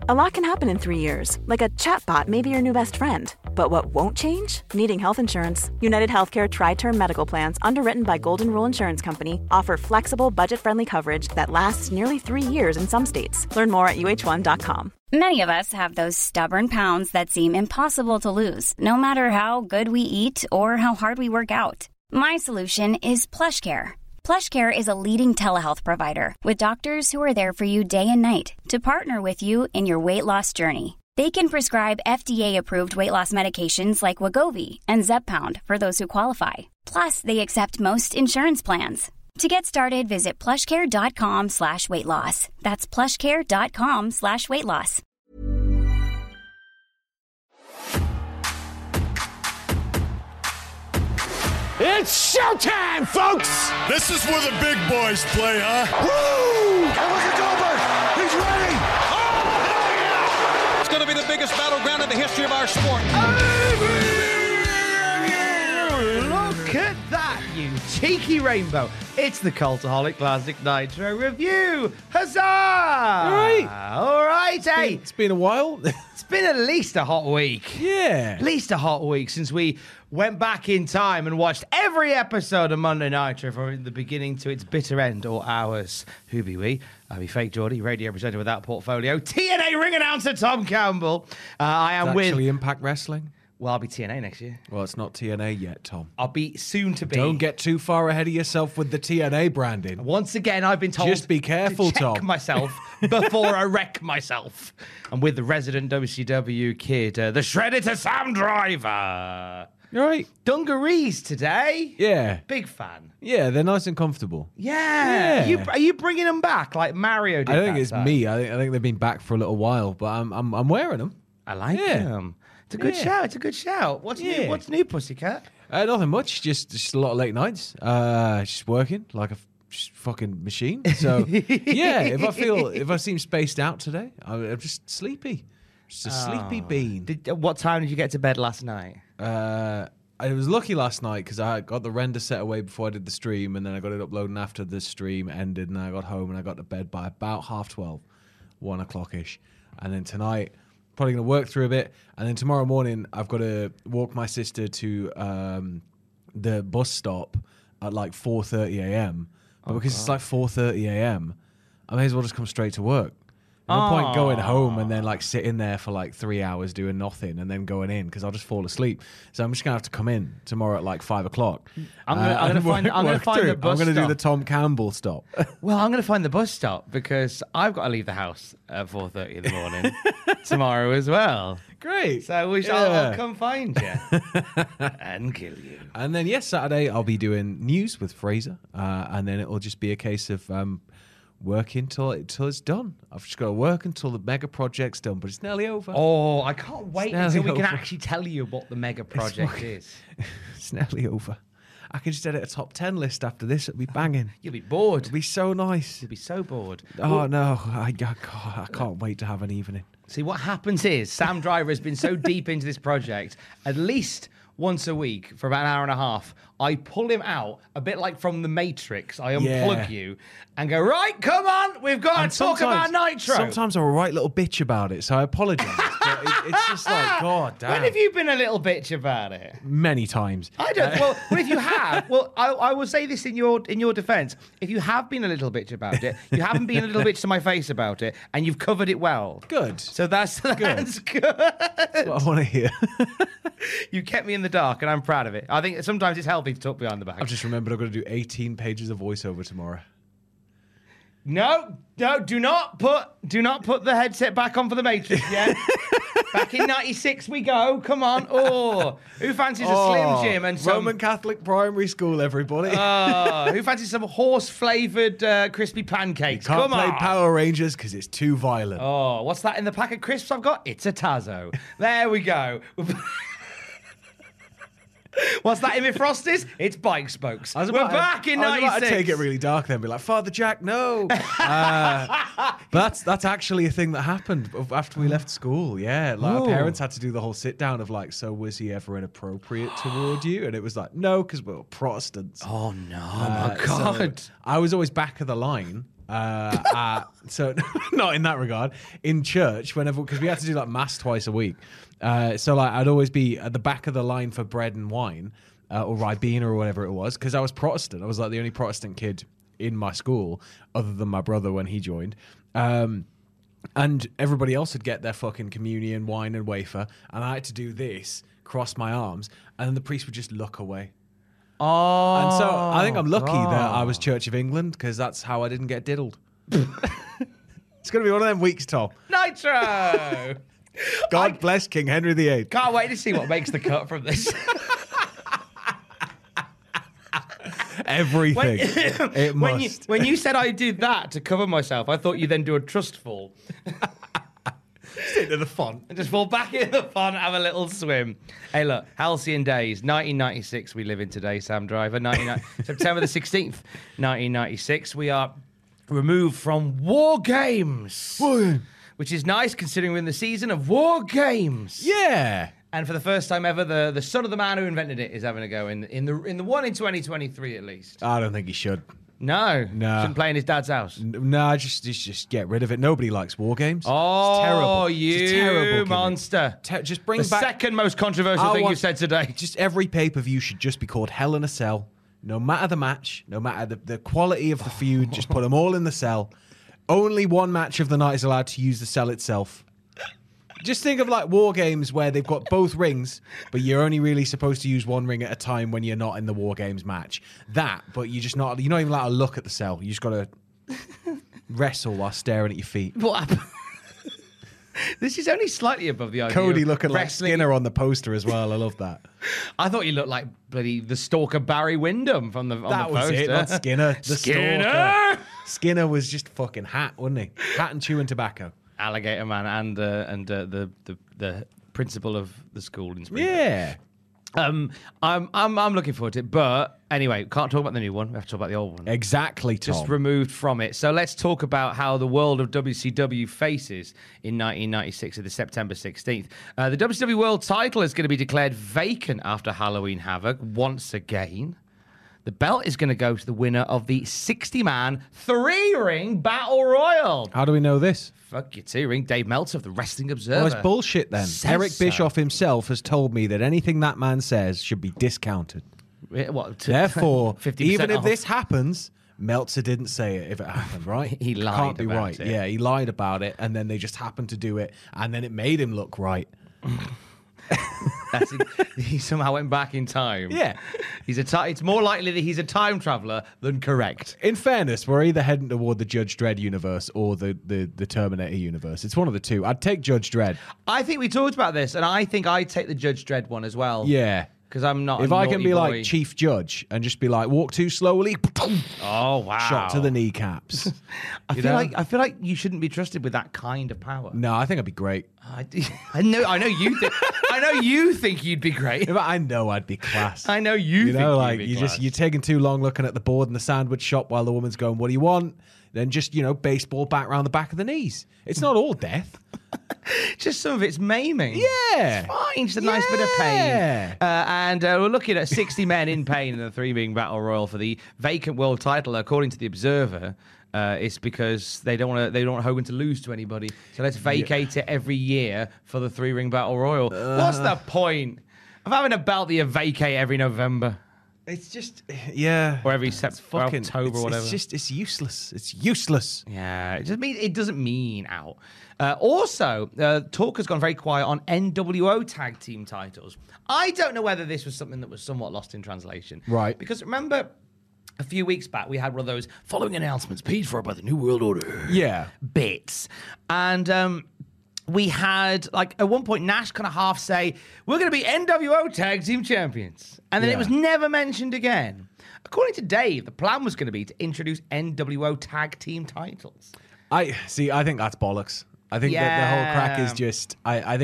A lot can happen in 3 years, like a chatbot may be your new best friend. But what won't change? Needing health insurance. United Healthcare Tri-Term Medical Plans, underwritten by Golden Rule Insurance Company, offer flexible, budget-friendly coverage that lasts nearly 3 years in some states. Learn more at uh1.com. Many of us have those stubborn pounds that seem impossible to lose, no matter how good we eat or how hard we work out. My solution is PlushCare. PlushCare is a leading telehealth provider with doctors who are there for you day and night to partner with you in your weight loss journey. They can prescribe FDA-approved weight loss medications like Wegovy and Zepbound for those who qualify. Plus, they accept most insurance plans. To get started, visit plushcare.com/weightloss. That's plushcare.com/weightloss. It's showtime, folks! This is where the big boys play, huh? Woo! And look at Goldberg! He's ready! Oh, yeah! It's going to be the biggest battleground in the history of our sport. Look at that, you cheeky rainbow. It's the Cultaholic Classic Nitro Review. Huzzah! All right, hey. It's been a while. It's been at least a hot week. Yeah. At least a hot week since we went back in time and watched every episode of Monday Nitro from the beginning to its bitter end, or ours. Who be we? I be Fake Geordie, radio presenter without portfolio, TNA ring announcer Tom Campbell. I am with... Actually Impact Wrestling? Well, I'll be TNA next year. Well, it's not TNA yet, Tom. I'll be soon to be. Don't get too far ahead of yourself with the TNA branding. Once again, I've been told Just be careful, to check Tom. myself before I wreck myself. I'm with the resident WCW kid, the Shredder Sam Driver. You all right? Dungarees today. Yeah. Big fan. Yeah, they're nice and comfortable. Yeah. Yeah. Are you bringing them back like Mario did? I don't think that it's time? me. I think they've been back for a little while, but I'm wearing them. I like them. It's a good shout. It's a good shout. What's new, Pussycat? Nothing much. Just a lot of late nights. Just working like a fucking machine. So yeah, if I seem spaced out today, I'm just sleepy. Just a sleepy bean. What time did you get to bed last night? I was lucky last night because I got the render set away before I did the stream, and then I got it uploading after the stream ended, and I got home and I got to bed by about 12:30, 1 o'clock-ish. And then tonight, probably going to work through a bit, and then tomorrow morning I've got to walk my sister to the bus stop at like 4:30 a.m. But because it's like 4:30 a.m., I may as well just come straight to work. No point going home and then like sitting there for like 3 hours doing nothing and then going in because I'll just fall asleep. So I'm just gonna have to come in tomorrow at like 5 o'clock. I'm gonna find the bus I'm gonna do stop. the Tom Campbell stop. Well, I'm going to find the bus stop because I've got to leave the house at 4:30 in the morning tomorrow as well. Great. So I'll come find you and kill you. And then Saturday I'll be doing news with Fraser, and then it'll just be a case of working till it's done. I've just got to work until the mega project's done, but it's nearly over. Oh, I can't wait until we can over. actually tell you what the mega project is. It's nearly over. I can just edit a top 10 list after this. It'll be banging. You'll be bored. It'll be so nice. You'll be so bored. Oh, no. I can't wait to have an evening. See, what happens is Sam Driver has been so deep into this project, at least once a week for about an hour and a half, I pull him out, a bit like from The Matrix. I unplug you and go, right, come on, we've got to talk about Nitro. Sometimes I'm a right little bitch about it, so I apologise. But it's just like, God damn. When have you been a little bitch about it? Many times. I don't. Well, if you have, I will say this in your defence. If you have been a little bitch about it, you haven't been a little bitch to my face about it, and you've covered it well. Good. So that's good. That's what I want to hear. You kept me in the dark, and I'm proud of it. I think sometimes it's healthy to talk behind the back. I've just remembered I've got to do 18 pages of voiceover tomorrow. No, do not put the headset back on for the Matrix yet. Back in '96 we go. Come on. Oh, who fancies a Slim Jim and some Roman Catholic primary school, everybody. who fancies some horse-flavoured crispy pancakes? Can't Come play on. Power Rangers because it's too violent. Oh, what's that in the pack of crisps I've got? It's a Tazo. There we go. What's that in my Frosties? It's bike spokes. We're back in '96. I was about to take it really dark then, be like, Father Jack, no. But that's actually a thing that happened after we left school. Yeah, like our parents had to do the whole sit down of like, so was he ever inappropriate toward you? And it was like, no, because we're Protestants. Oh no, my God! So I was always back of the line. So not in that regard. In church, whenever, because we had to do like mass twice a week. So like I'd always be at the back of the line for bread and wine, or Ribena or whatever it was, because I was Protestant. I was like the only Protestant kid in my school, other than my brother when he joined. And everybody else would get their fucking communion, wine and wafer, and I had to do this, cross my arms, and then the priest would just look away. Oh, And so I think I'm lucky that I was Church of England, because that's how I didn't get diddled. It's going to be one of them weeks, Tom. Nitro. God bless King Henry VIII. Can't wait to see what makes the cut from this. Everything. It must. When you said I did that to cover myself, I thought you then do a trust fall. Sit into the font. And just fall back in the pond, have a little swim. Hey, look, halcyon days. 1996 we live in today, Sam Driver. September the 16th, 1996. We are removed from War Games. Which is nice considering we're in the season of War Games. Yeah. And for the first time ever, the son of the man who invented it is having a go in the one in 2023 at least. I don't think he should. No. No. Shouldn't play in his dad's house. No, just get rid of it. Nobody likes war games. Oh, it's terrible. you it's a terrible gimmick. monster. Just bring the back... second most controversial thing you've said today. Just every pay-per-view should just be called Hell in a Cell. No matter the match, no matter the quality of the feud, just put them all in the cell. Only one match of the night is allowed to use the cell itself. Just think of like war games where they've got both rings, but you're only really supposed to use one ring at a time when you're not in the war games match. But you're not even allowed to look at the cell. You just got to wrestle while staring at your feet. What happened? This is only slightly above the idea. Cody of looking like wrestling. Skinner on the poster as well. I love that. I thought you looked like bloody the stalker Barry Windham from the That the was poster. it, not Skinner. The Skinner! stalker. Skinner was just fucking hat, wasn't he? Hat and chewing tobacco. Alligator Man and the principal of the school in Springfield. Yeah. I'm looking forward to it, but anyway, can't talk about the new one. We have to talk about the old one. Exactly, Tom. Just removed from it. So let's talk about how the world of WCW faces in 1996 at the September 16th. The WCW World title is going to be declared vacant after Halloween Havoc once again. The belt is going to go to the winner of the 60-man 3-ring Battle Royal. How do we know this? Fuck you, 2-ring. Dave Meltzer of the Wrestling Observer. Well, it's bullshit then. Says Eric so. Bischoff himself has told me that anything that man says should be discounted. What, Therefore, 50% even if off? this happens, Meltzer didn't say it if it happened, right? He lied Can't be about right. it. Yeah, he lied about it, and then they just happened to do it, and then it made him look right. He somehow went back in time. Yeah. It's more likely that he's a time traveler than correct. In fairness, we're either heading toward the Judge Dredd universe or the Terminator universe. It's one of the two. I'd take Judge Dredd. I think we talked about this, and I think I'd take the Judge Dredd one as well. Yeah. Because I'm not. If a I can naughty be boy. like Chief Judge and just be like, walk too slowly, Oh wow! shot to the kneecaps. I feel like you shouldn't be trusted with that kind of power. No, I think I'd be great. I know you think. I know you think you'd be great. I know I'd be class. I know you. Think like you'd be class. you're taking too long looking at the board in the sandwich shop while the woman's going, "What do you want?" Then just baseball bat around the back of the knees. It's not all death. Just some of it's maiming. Yeah. It's fine. Just a nice bit of pain. And we're looking at 60 men in pain in the 3-ring Battle Royal for the vacant world title, according to the Observer. It's because they don't want Hogan to lose to anybody. So let's vacate it every year for the 3-ring Battle Royal. What's the point of having a belt that you vacate every November? It's just, yeah. Or every October or whatever. It's useless. It's useless. Yeah, it doesn't mean out. Also, talk has gone very quiet on NWO tag team titles. I don't know whether this was something that was somewhat lost in translation. Right. Because remember, a few weeks back, we had one of those following announcements paid for by the New World Order. Yeah. Bits. And we had, like, at one point, Nash kind of half say, we're going to be NWO tag team champions. And then it was never mentioned again. According to Dave, the plan was going to be to introduce NWO tag team titles. I think that's bollocks. I think that the whole crack is just,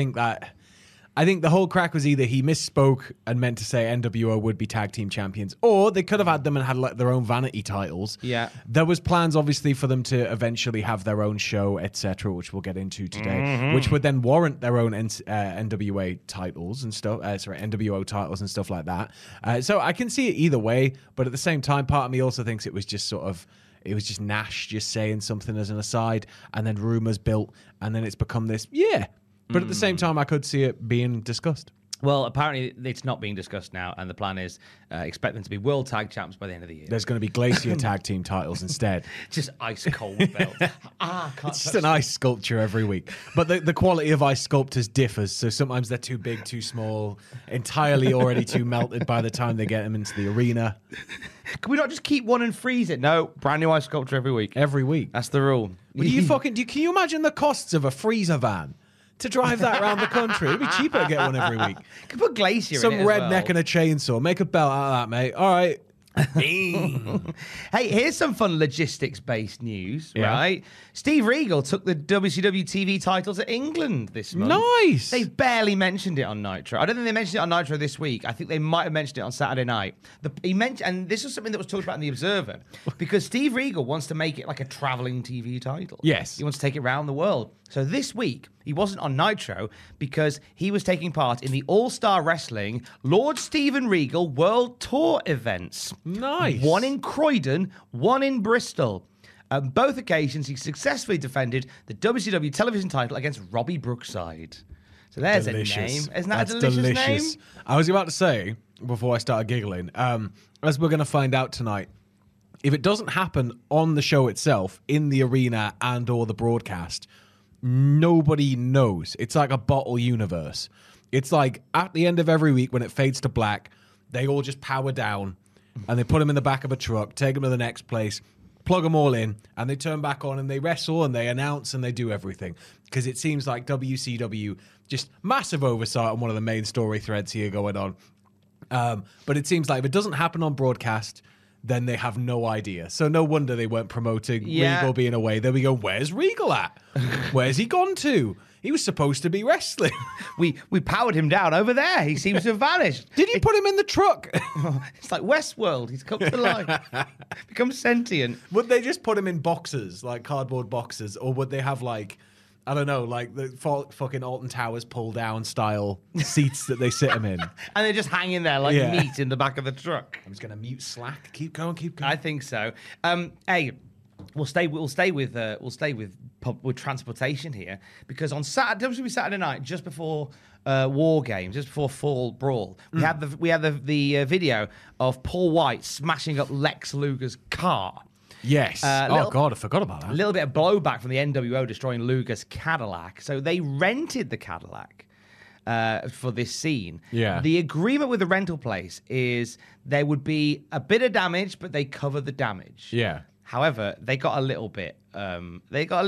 I think the whole crack was either he misspoke and meant to say NWO would be tag team champions, or they could have had them and had like their own vanity titles. Yeah. There was plans obviously for them to eventually have their own show, etc., which we'll get into today, which would then warrant their own NWA titles and stuff. NWO titles and stuff like that. So I can see it either way, but at the same time, part of me also thinks it was just sort of, it was just Nash just saying something as an aside, and then rumors built, and then it's become this. Yeah, but at the same time, I could see it being discussed. Well, apparently it's not being discussed now, and the plan is expect them to be world tag champs by the end of the year. There's going to be Glacier tag team titles instead. Just ice cold belt. It's just an ice sculpture every week. But the quality of ice sculptures differs. So sometimes they're too big, too small, entirely already too melted by the time they get them into the arena. Can we not just keep one and freeze it? No, brand new ice sculpture every week. Every week. That's the rule. Can you imagine the costs of a freezer van? To drive that around the country. It'd be cheaper to get one every week. You can put Glacier Some in it redneck as well. and a chainsaw. Make a belt out of that, mate. All right. Hey, here's some fun logistics-based news, Yeah. right? Steve Regal took the WCW TV title to England this month. Nice. They barely mentioned it on Nitro. I don't think they mentioned it on Nitro this week. I think they might have mentioned it on Saturday night. He mentioned, and this was something that was talked about in The Observer, because Steve Regal wants to make it like a traveling TV title. Yes. He wants to take it around the world. So this week, he wasn't on Nitro because he was taking part in the All-Star Wrestling Lord Steven Regal World Tour events. Nice. One in Croydon, one in Bristol. On both occasions, he successfully defended the WCW television title against Robbie Brookside. So there's Delicious. a name. Isn't that That's a delicious name? I was about to say, before I started giggling, as we're going to find out tonight, if it doesn't happen on the show itself, in the arena and or the broadcast, nobody knows. It's like a bottle universe. It's like at the end of every week when it fades to black, they all just power down and they put them in the back of a truck, take them to the next place, plug them all in, and they turn back on and they wrestle and they announce and they do everything. Because it seems like WCW, just massive oversight on one of the main story threads here going on. But it seems like if it doesn't happen on broadcast, then they have no idea. So no wonder they weren't promoting Regal being away. Then we go, where's Regal at? Where's he gone to? He was supposed to be wrestling. We powered him down over there. He seems to have vanished. Did he put him in the truck? It's like Westworld. He's come to life. Become sentient. Would they just put him in boxes, like cardboard boxes? Or would they have like, I don't know, like the fucking Alton Towers pull down style seats that they sit him in? And they're just hanging there like meat in the back of the truck. I'm just going to mute Slack. Keep going. I think so. Hey, we'll stay with transportation here because on Saturday night, just before War Games, just before Fall Brawl, we had the video of Paul White smashing up Lex Luger's car. Yes. God, I forgot about that. A little bit of blowback from the NWO destroying Luger's Cadillac. So they rented the Cadillac for this scene. Yeah. The agreement with the rental place is there would be a bit of damage, but they cover the damage. Yeah. However, they got a little bit. Went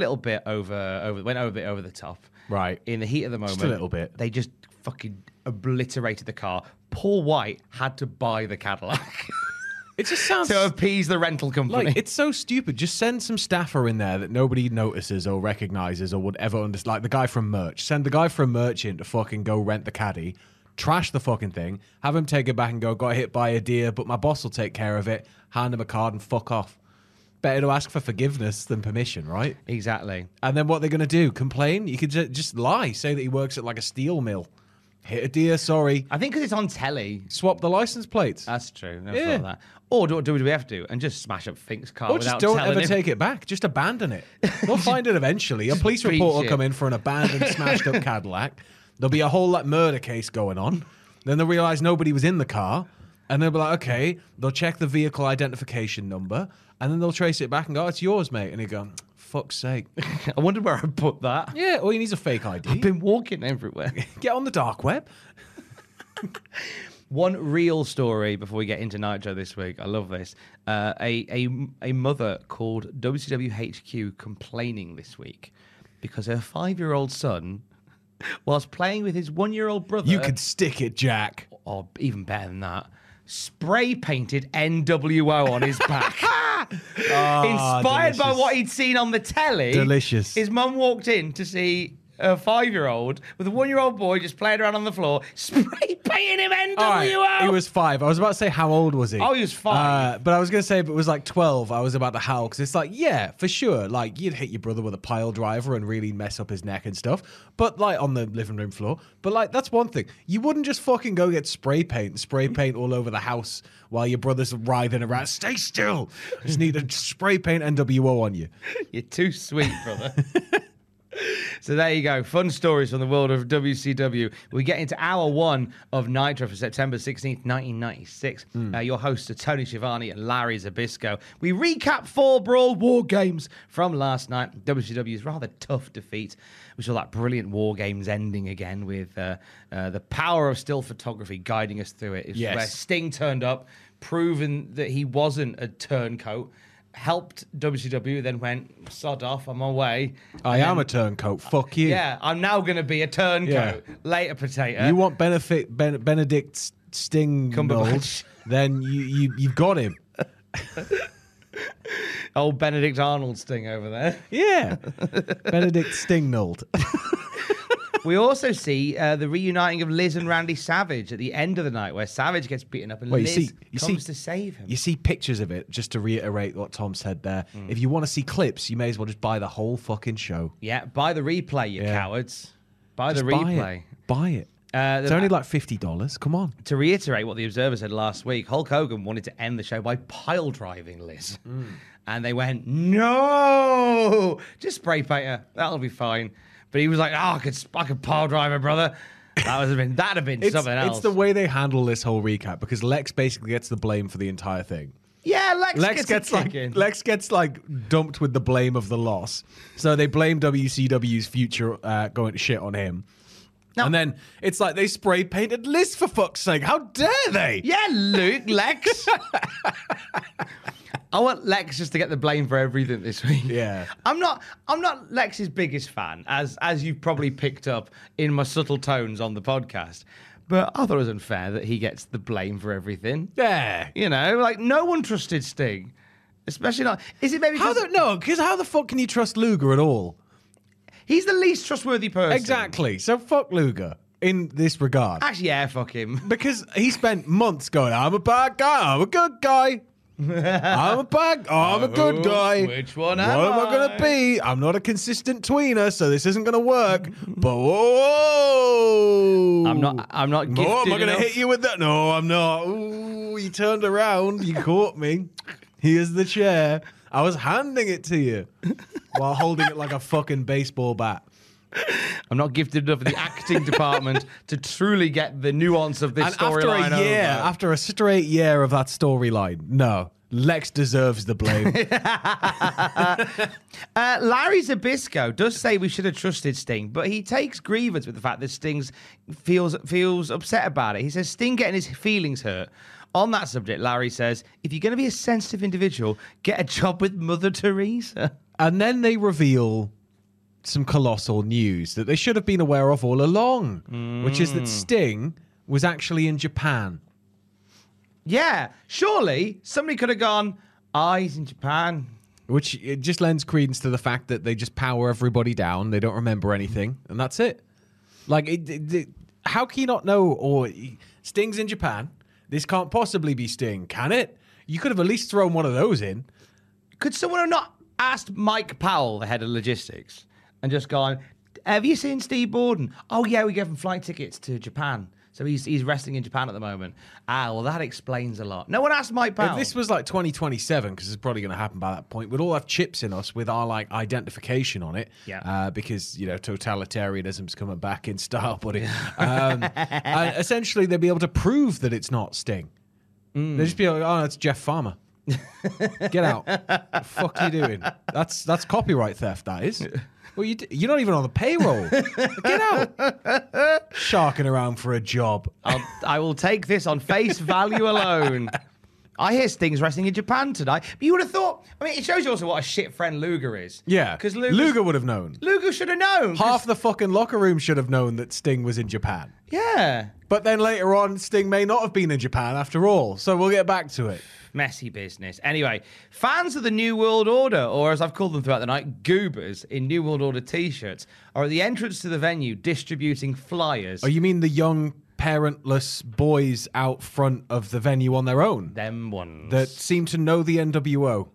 over the top. Right. In the heat of the moment, Just a little bit. They just fucking obliterated the car. Paul White had to buy the Cadillac. It just sounds to appease the rental company. like it's so stupid. Just send some staffer in there that nobody notices or recognizes or would ever understand. Like the guy from merch. Send the guy from merch in to fucking go rent the caddy, trash the fucking thing, have him take it back and go, got hit by a deer, but my boss will take care of it. Hand him a card and fuck off. Better to ask for forgiveness than permission, right? Exactly. And then what they're going to do? Complain? You could just lie. Say that he works at like a steel mill. Hit a deer, sorry. I think because it's on telly. Swap the license plates. That's true. Never Yeah. thought of that. Or do we have to and just smash up Fink's car Or without just don't telling ever him? take it back. Just abandon it. They'll find it eventually. A police beach report will it. come in for an abandoned, smashed up Cadillac. There'll be a whole like murder case going on. Then they'll realize nobody was in the car. And they'll be like, okay, they'll check the vehicle identification number. And then they'll trace it back and go, oh, it's yours, mate. And you go, fuck's sake. I wonder where I put that. Yeah, all you need is a fake ID. I've been walking everywhere. Get on the dark web. One real story before we get into Nitro this week. I love this. A mother called WCWHQ complaining this week because her 5-year-old son, whilst playing with his 1-year-old brother, You could stick it, Jack. or even better than that, spray painted NWO on his back. Inspired by delicious. what he'd seen on the telly. Delicious. His mum walked in to see a 5-year-old with a 1-year-old boy just playing around on the floor, spray painting him NWO. All right, he was 5. I was about to say, how old was he? Oh, he was 5. But I was going to say, if it was like 12, I was about to howl, because it's like, yeah, for sure. Like, you'd hit your brother with a pile driver and really mess up his neck and stuff. But, like, on the living room floor. But, like, that's one thing. You wouldn't just fucking go get spray paint all over the house while your brother's writhing around. Stay still. I just need to spray paint NWO on you. You're too sweet, brother. So there you go. Fun stories from the world of WCW. We get into hour 1 of Nitro for September 16th, 1996. Your hosts are Tony Schiavone and Larry Zbyszko. We recap 4 Brawl War Games from last night. WCW's rather tough defeat. We saw that brilliant War Games ending again with the power of still photography guiding us through it. It's where Sting turned up, proving that he wasn't a turncoat. Helped WCW, then went, sod off, I'm on my way. I am a turncoat, fuck you. Yeah, I'm now going to be a turncoat. Yeah. Later, potato. You want Benedict Sting Cumberbatch. Then you've got him. Old Benedict Arnold Sting over there. Yeah. Benedict Stingnold. We also see the reuniting of Liz and Randy Savage at the end of the night, where Savage gets beaten up and Liz comes to save him. You see pictures of it, just to reiterate what Tom said there. If you want to see clips, you may as well just buy the whole fucking show. Yeah, buy the replay, you cowards. Buy the replay. Buy it. It's only like $50. Come on. To reiterate what the Observer said last week, Hulk Hogan wanted to end the show by pile driving Liz. And they went, no! Just spray paint her. That'll be fine. But he was like, I could pile drive her, brother. That'd have been something else. It's the way they handle this whole recap, because Lex basically gets the blame for the entire thing. Yeah, Lex gets dumped with the blame of the loss. So they blame WCW's future going to shit on him. No. And then it's like they spray painted Liz, for fuck's sake. How dare they? Yeah, Lex. I want Lex just to get the blame for everything this week. Yeah. I'm not Lex's biggest fan, as you've probably picked up in my subtle tones on the podcast. But I thought it was unfair that he gets the blame for everything. Yeah. You know, like no one trusted Sting. Especially not. Is it maybe because how the fuck can you trust Luger at all? He's the least trustworthy person. Exactly. So fuck Luger in this regard. Actually, yeah, fuck him. Because he spent months going, I'm a bad guy, I'm a good guy. I'm a good guy. Which one am I? What am I going to be? I'm not a consistent tweener, so this isn't going to work. But whoa! I'm not gifted No, am I going to enough. hit you with that? No, I'm not. Ooh, you turned around. You caught me. Here's the chair. I was handing it to you while holding it like a fucking baseball bat. I'm not gifted enough in the acting department to truly get the nuance of this storyline. After a straight year of that storyline, no, Lex deserves the blame. Larry Zbyszko does say we should have trusted Sting, but he takes grievance with the fact that Sting feels upset about it. He says Sting getting his feelings hurt. On that subject, Larry says, if you're going to be a sensitive individual, get a job with Mother Teresa. And then they reveal some colossal news that they should have been aware of all along, which is that Sting was actually in Japan. Yeah, surely somebody could have gone, he's in Japan. Which it just lends credence to the fact that they just power everybody down, they don't remember anything, and that's it. Like, how can you not know, or Sting's in Japan, this can't possibly be Sting, can it? You could have at least thrown one of those in. Could someone have not asked Mike Powell, the head of logistics, and just gone, have you seen Steve Borden? Oh, yeah, we gave him flight tickets to Japan. So he's wrestling in Japan at the moment. Well, that explains a lot. No one asked Mike Powell. If this was like 2027, because it's probably going to happen by that point, we'd all have chips in us with our like identification on it. Yeah. Because, you know, totalitarianism's coming back in style, buddy. And essentially, they'd be able to prove that it's not Sting. They'd just be like, oh, it's Jeff Farmer. Get out. What the fuck are you doing? That's copyright theft, that is. Well, you're not even on the payroll. Get out. Sharking around for a job. I will take this on face value alone. I hear Sting's wrestling in Japan tonight. But you would have thought, I mean, it shows you also what a shit friend Luger is. Yeah, because Luger would have known. Luger should have known. Half the fucking locker room should have known that Sting was in Japan. Yeah. But then later on, Sting may not have been in Japan after all. So we'll get back to it. Messy business. Anyway, fans of the New World Order, or as I've called them throughout the night, goobers in New World Order t-shirts, are at the entrance to the venue distributing flyers. Oh, you mean the young parentless boys out front of the venue on their own? Them ones. That seem to know the NWO.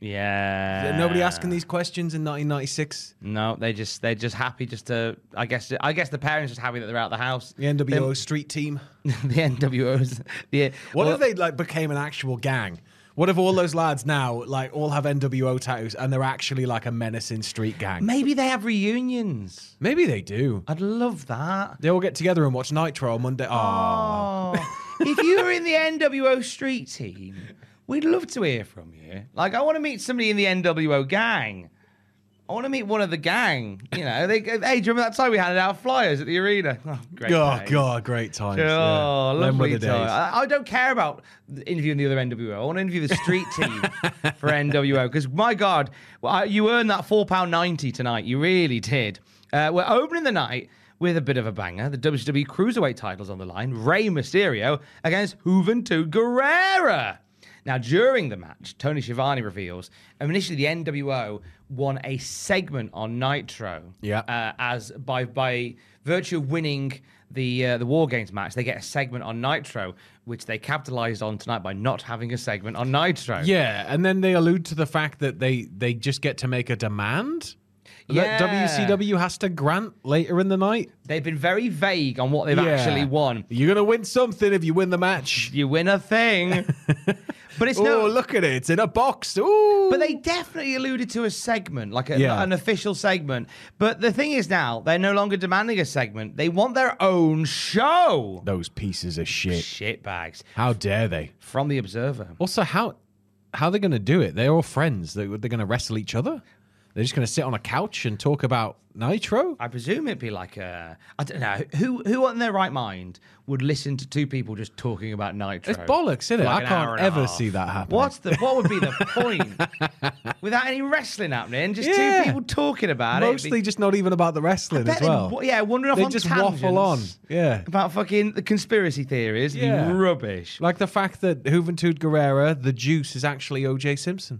Yeah. Nobody asking these questions in 1996? No, they're just happy just to. I guess the parents just happy that they're out of the house. The NWO street team. The NWOs. What if they became an actual gang? What if all those lads now all have NWO tattoos and they're actually like a menacing street gang? Maybe they have reunions. Maybe they do. I'd love that. They all get together and watch Nitro on Monday. Oh. If you were in the NWO street team, we'd love to hear from you. I want to meet somebody in the NWO gang. I want to meet one of the gang. You know, hey, do you remember that time we handed out flyers at the arena? Oh, great days. God, great times. Oh, yeah. lovely time. I don't care about interviewing the other NWO. I want to interview the street team for NWO because, my God, you earned that £4.90 tonight. You really did. We're opening the night with a bit of a banger. The WWE Cruiserweight title's on the line. Rey Mysterio against Juventud Guerrera. Now, during the match, Tony Schiavone reveals initially the NWO won a segment on Nitro. Yeah. As by virtue of winning the War Games match, they get a segment on Nitro, which they capitalized on tonight by not having a segment on Nitro. Yeah, and then they allude to the fact that they just get to make a demand that WCW has to grant later in the night. They've been very vague on what they've actually won. You're going to win something if you win the match. You win a thing. But it's look at it. It's in a box. Ooh. But they definitely alluded to a segment, an official segment. But the thing is now, they're no longer demanding a segment. They want their own show. Those pieces of shit. Shitbags. How dare they? From The Observer. Also, how are they going to do it? They're all friends. They're going to wrestle each other? They're just going to sit on a couch and talk about Nitro? I presume it'd be I don't know. Who in their right mind would listen to two people just talking about Nitro? It's bollocks, isn't it? I can't ever see that happen. What would be the point? Without any wrestling happening, just two people talking about it. Mostly just not even about the wrestling as well. Wandering off they on just tangents waffle on. Yeah. About fucking the conspiracy theories. Yeah. Rubbish. Like the fact that Juventud Guerrera, the juice, is actually O.J. Simpson.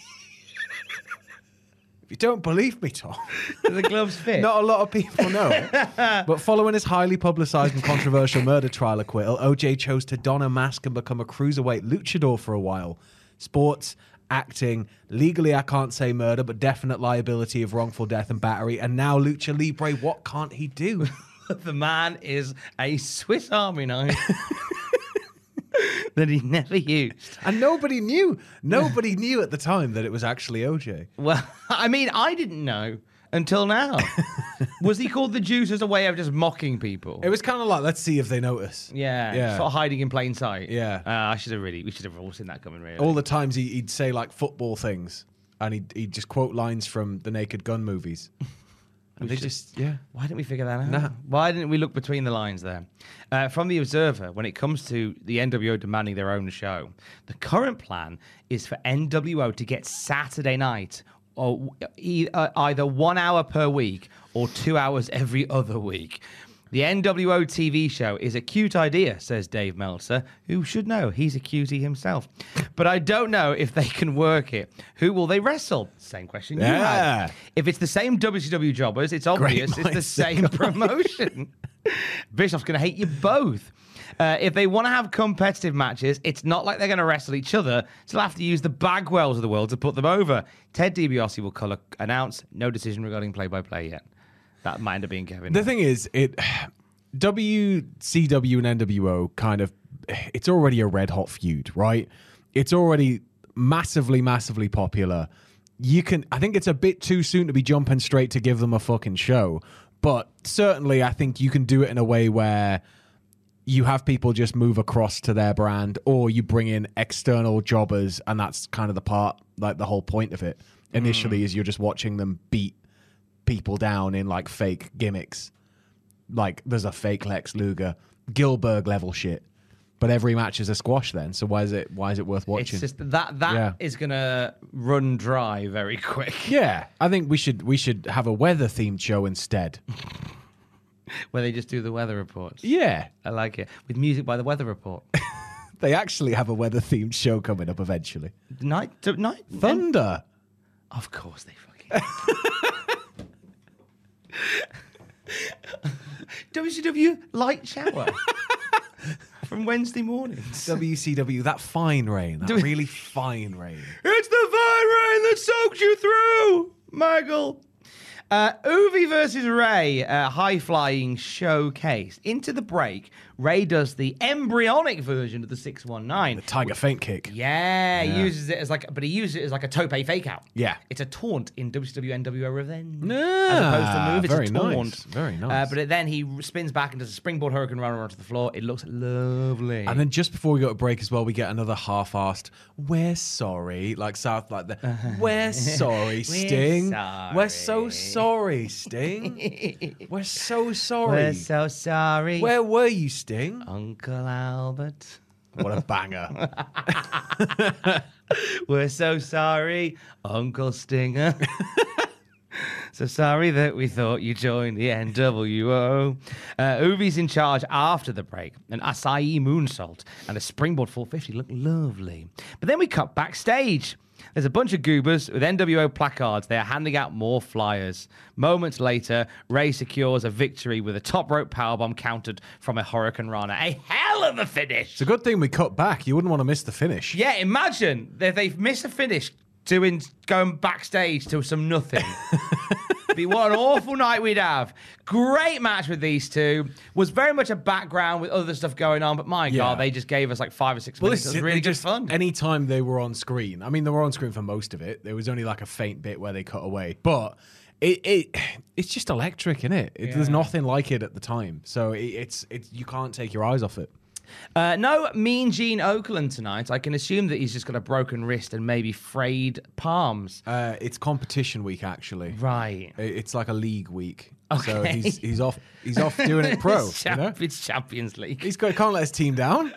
If you don't believe me, Tom. The gloves fit. Not a lot of people know. But following his highly publicized and controversial murder trial acquittal, OJ chose to don a mask and become a cruiserweight luchador for a while. Sports, acting, legally I can't say murder, but definite liability of wrongful death and battery. And now Lucha Libre, what can't he do? The man is a Swiss Army knife. That he never used. And nobody knew. Nobody knew at the time that it was actually OJ. Well, I mean, I didn't know until now. Was he called the Juice as a way of just mocking people? It was kind of like, let's see if they notice. Yeah. Sort of hiding in plain sight. Yeah. We should have all seen that coming, really. All the times he'd say football things and he'd just quote lines from the Naked Gun movies. And Why didn't we figure that out? Nah. Why didn't we look between the lines there? From The Observer, when it comes to the NWO demanding their own show, the current plan is for NWO to get Saturday night, or either 1 hour per week or 2 hours every other week. The NWO TV show is a cute idea, says Dave Meltzer, who should know. He's a cutie himself. But I don't know if they can work it. Who will they wrestle? Same question you had. If it's the same WCW jobbers, it's obvious it's the same promotion. Bischoff's going to hate you both. If they want to have competitive matches, it's not like they're going to wrestle each other. So they'll have to use the Bagwells of the world to put them over. Ted DiBiase will announce no decision regarding play-by-play yet. That might end up being Kevin. The thing is, WCW and NWO it's already a red hot feud, right? It's already massively, massively popular. I think it's a bit too soon to be jumping straight to give them a fucking show. But certainly I think you can do it in a way where you have people just move across to their brand, or you bring in external jobbers, and that's kind of the whole point of it. Initially is you're just watching them beat people down in fake gimmicks. There's a fake Lex Luger, Gilbert level shit. But every match is a squash then, so why is it worth watching? It's just that is gonna run dry very quick. Yeah, I think we should have a weather themed show instead. Where they just do the weather reports. Yeah, I like it. With music by the Weather Report. they actually have a weather themed show coming up eventually. Night Thunder. Of course they fucking. WCW light shower. From Wednesday mornings. WCW, that fine rain. That really fine rain. It's the fine rain that soaks you through, Michael. Uvi versus Ray, high-flying showcase. Into the break, Ray does the embryonic version of the 619. The tiger feint kick. Yeah, he uses it as like a tope fake out. Yeah. It's a taunt in WCW NWO Revenge. Yeah, as opposed to move, it's very a taunt. nice, very nice. But then he spins back and does a springboard hurricane runner onto the floor. It looks lovely. And then just before we go to break as well, we get another half-assed, we're sorry, like South, like the, we're sorry, Sting. We're so sorry, Sting. We're so sorry. We're so sorry. Where were you, Sting? Uncle Albert. What a banger. We're so sorry, Uncle Stinger. So sorry that we thought you joined the NWO. Uvi's in charge after the break. An acai moonsault and a springboard 450 look lovely. But then we cut backstage. There's a bunch of goobers with NWO placards. They are handing out more flyers. Moments later, Ray secures a victory with a top rope powerbomb countered from a Hurricane Rana. A hell of a finish. It's a good thing we cut back. You wouldn't want to miss the finish. Yeah, imagine that they've missed a finish going backstage to some nothing. What an awful night we'd have. Great match with these two. Was very much a background with other stuff going on, but my God, they just gave us like 5 or 6 minutes. It was really good fun. Anytime they were on screen, I mean, they were on screen for most of it. There was only like a faint bit where they cut away, but it's just electric, isn't it? There's nothing like it at the time, so it's you can't take your eyes off it. No Mean Gene Okerlund tonight. I can assume that he's just got a broken wrist and maybe frayed palms. It's competition week, actually. Right. It's like a league week. Okay. So he's off doing it pro. It's Champions League. Can't let his team down.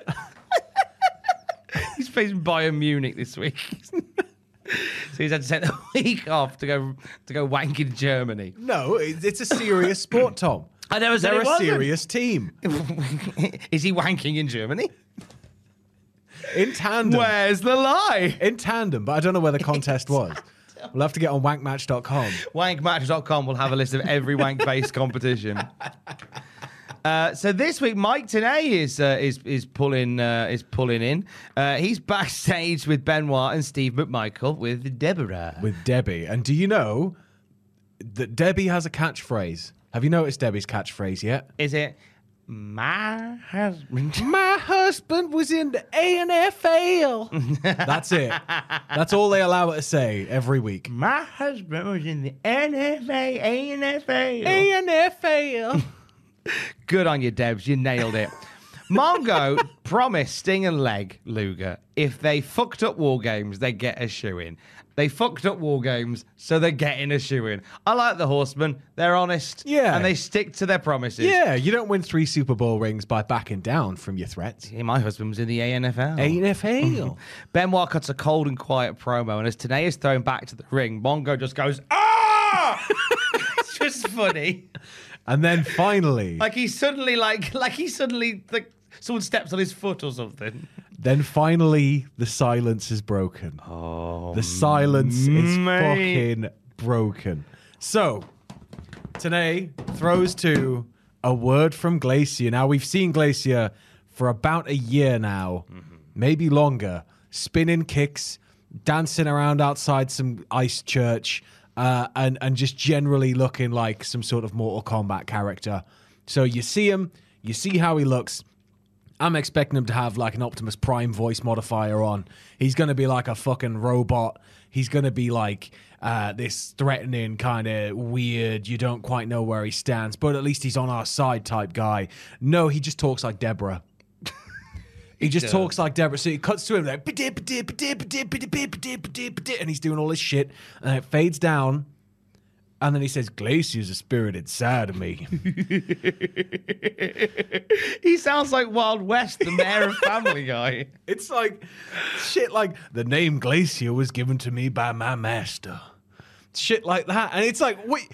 He's facing Bayern Munich this week. So he's had to take the week off to go wank in Germany. No, it's a serious sport, Tom. I never said They're it a wasn't. serious team. Is he wanking in Germany? In tandem. Where's the lie? In tandem, but I don't know where the contest was. We'll have to get on wankmatch.com. Wankmatch.com will have a list of every wank-based competition. So this week, Mike Tenay is pulling in. He's backstage with Benoit and Steve McMichael with Deborah. With Debbie. And do you know that Debbie has a catchphrase? Have you noticed Debbie's catchphrase yet? Is it my husband? My husband was in the ANFL. That's it. That's all they allow her to say every week. My husband was in the ANFL. ANFL. Good on you, Debs. You nailed it. Mongo promised Sting and Leg Luger if they fucked up War Games, they get a shoe-in. They fucked up War Games, so they're getting a shoe-in. I like the Horsemen. They're honest. Yeah. And they stick to their promises. Yeah, you don't win 3 Super Bowl rings by backing down from your threats. Yeah, my husband was in the ANFL. ANFL. Benoit cuts a cold and quiet promo, and as Tenay is thrown back to the ring, Mongo just goes, ah! It's just funny. And then finally... Like someone steps on his foot or something. Then finally, the silence is broken. Oh, the silence is fucking broken. So, Tenay throws to a word from Glacier. Now, we've seen Glacier for about a year now, maybe longer, spinning kicks, dancing around outside some ice church, and just generally looking like some sort of Mortal Kombat character. So you see him, you see how he looks. I'm expecting him to have like an Optimus Prime voice modifier on. He's going to be like a fucking robot. He's going to be like this threatening, kind of weird, you don't quite know where he stands, but at least he's on our side type guy. No, he just talks like Deborah. He just talks like Deborah. So it cuts to him like, and he's doing all this shit, and it fades down, And then he says, Glacier's a spirit inside of me. He sounds like Wild West, the mayor of Family Guy. It's like shit like, the name Glacier was given to me by my master. Shit like that. And it's like, wait,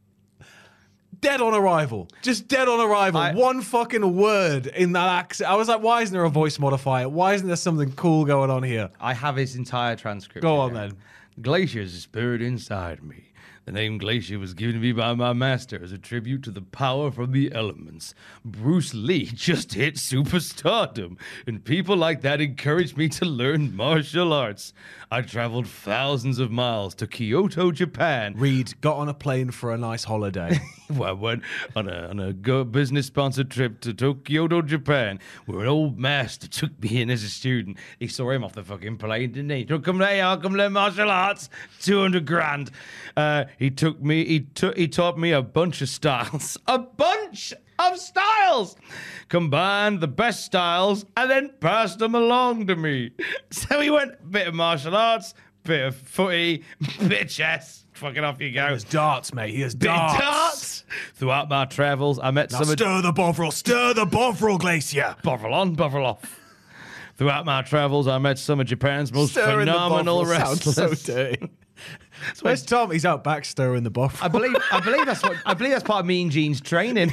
dead on arrival. Just dead on arrival. One fucking word in that accent. I was like, why isn't there a voice modifier? Why isn't there something cool going on here? I have his entire transcript. Go on then. Glacier's a spirit inside me. The name Glacier was given to me by my master as a tribute to the power from the elements. Bruce Lee just hit superstardom, and people like that encouraged me to learn martial arts. I traveled thousands of miles to Kyoto, Japan. Reed got on a plane for a nice holiday. I went on a business-sponsored trip to Kyoto, Japan, where an old master took me in as a student. He saw him off the fucking plane, didn't he? Come learn martial arts. 200 grand. He taught me a bunch of styles. A bunch of styles! Combined the best styles and then passed them along to me. So he went, bit of martial arts, bit of footy, bit of chess. Fucking off you go. He has darts, mate. He has Bit darts. darts. Throughout my travels, I met Now some... stir the Bovril, Glacier. Bovril on, Bovril off. Throughout my travels, I met some of Japan's most Stirring the phenomenal Bovril wrestlers. sounds so dirty. Where's Tom? He's out back stirring the Bovril. I believe that's part of Mean Gene's training.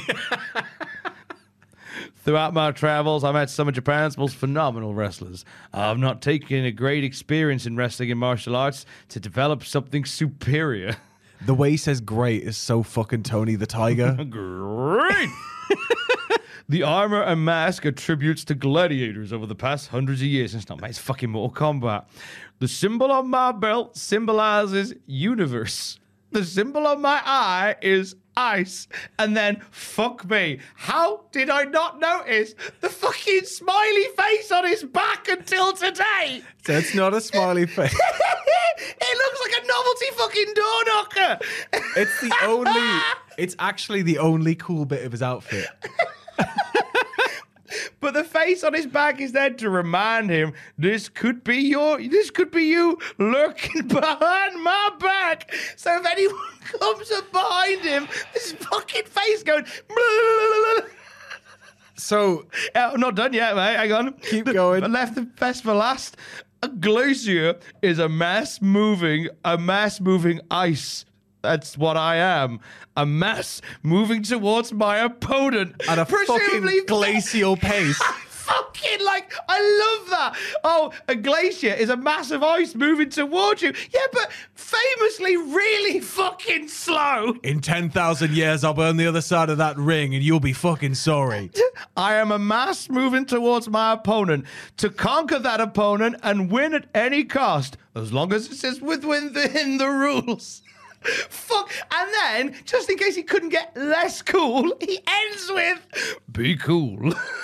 Throughout my travels, I met some of Japan's most phenomenal wrestlers. I've not taken a great experience in wrestling and martial arts to develop something superior. The way he says great is so fucking Tony the Tiger. Great! The armor and mask are tributes to gladiators over the past hundreds of years. It's not, mate. It's fucking Mortal Kombat. The symbol on my belt symbolizes universe. The symbol on my eye is ice. And then, fuck me, how did I not notice the fucking smiley face on his back until today? So it's not a smiley face. It looks like a novelty fucking door knocker. It's actually the only cool bit of his outfit. But the face on his back is there to remind him this could be you lurking behind my back. So if anyone comes up behind him, this fucking face going. So I'm not done yet, mate. Hang on. Keep going. I left the best for last. A glacier is a mass moving ice. That's what I am. A mass moving towards my opponent. At a fucking glacial pace. Fucking I love that. Oh, a glacier is a mass of ice moving towards you. Yeah, but famously really fucking slow. In 10,000 years, I'll be on the other side of that ring and you'll be fucking sorry. I am a mass moving towards my opponent to conquer that opponent and win at any cost, as long as it is within the rules. Fuck. And then, just in case he couldn't get less cool, he ends with, be cool.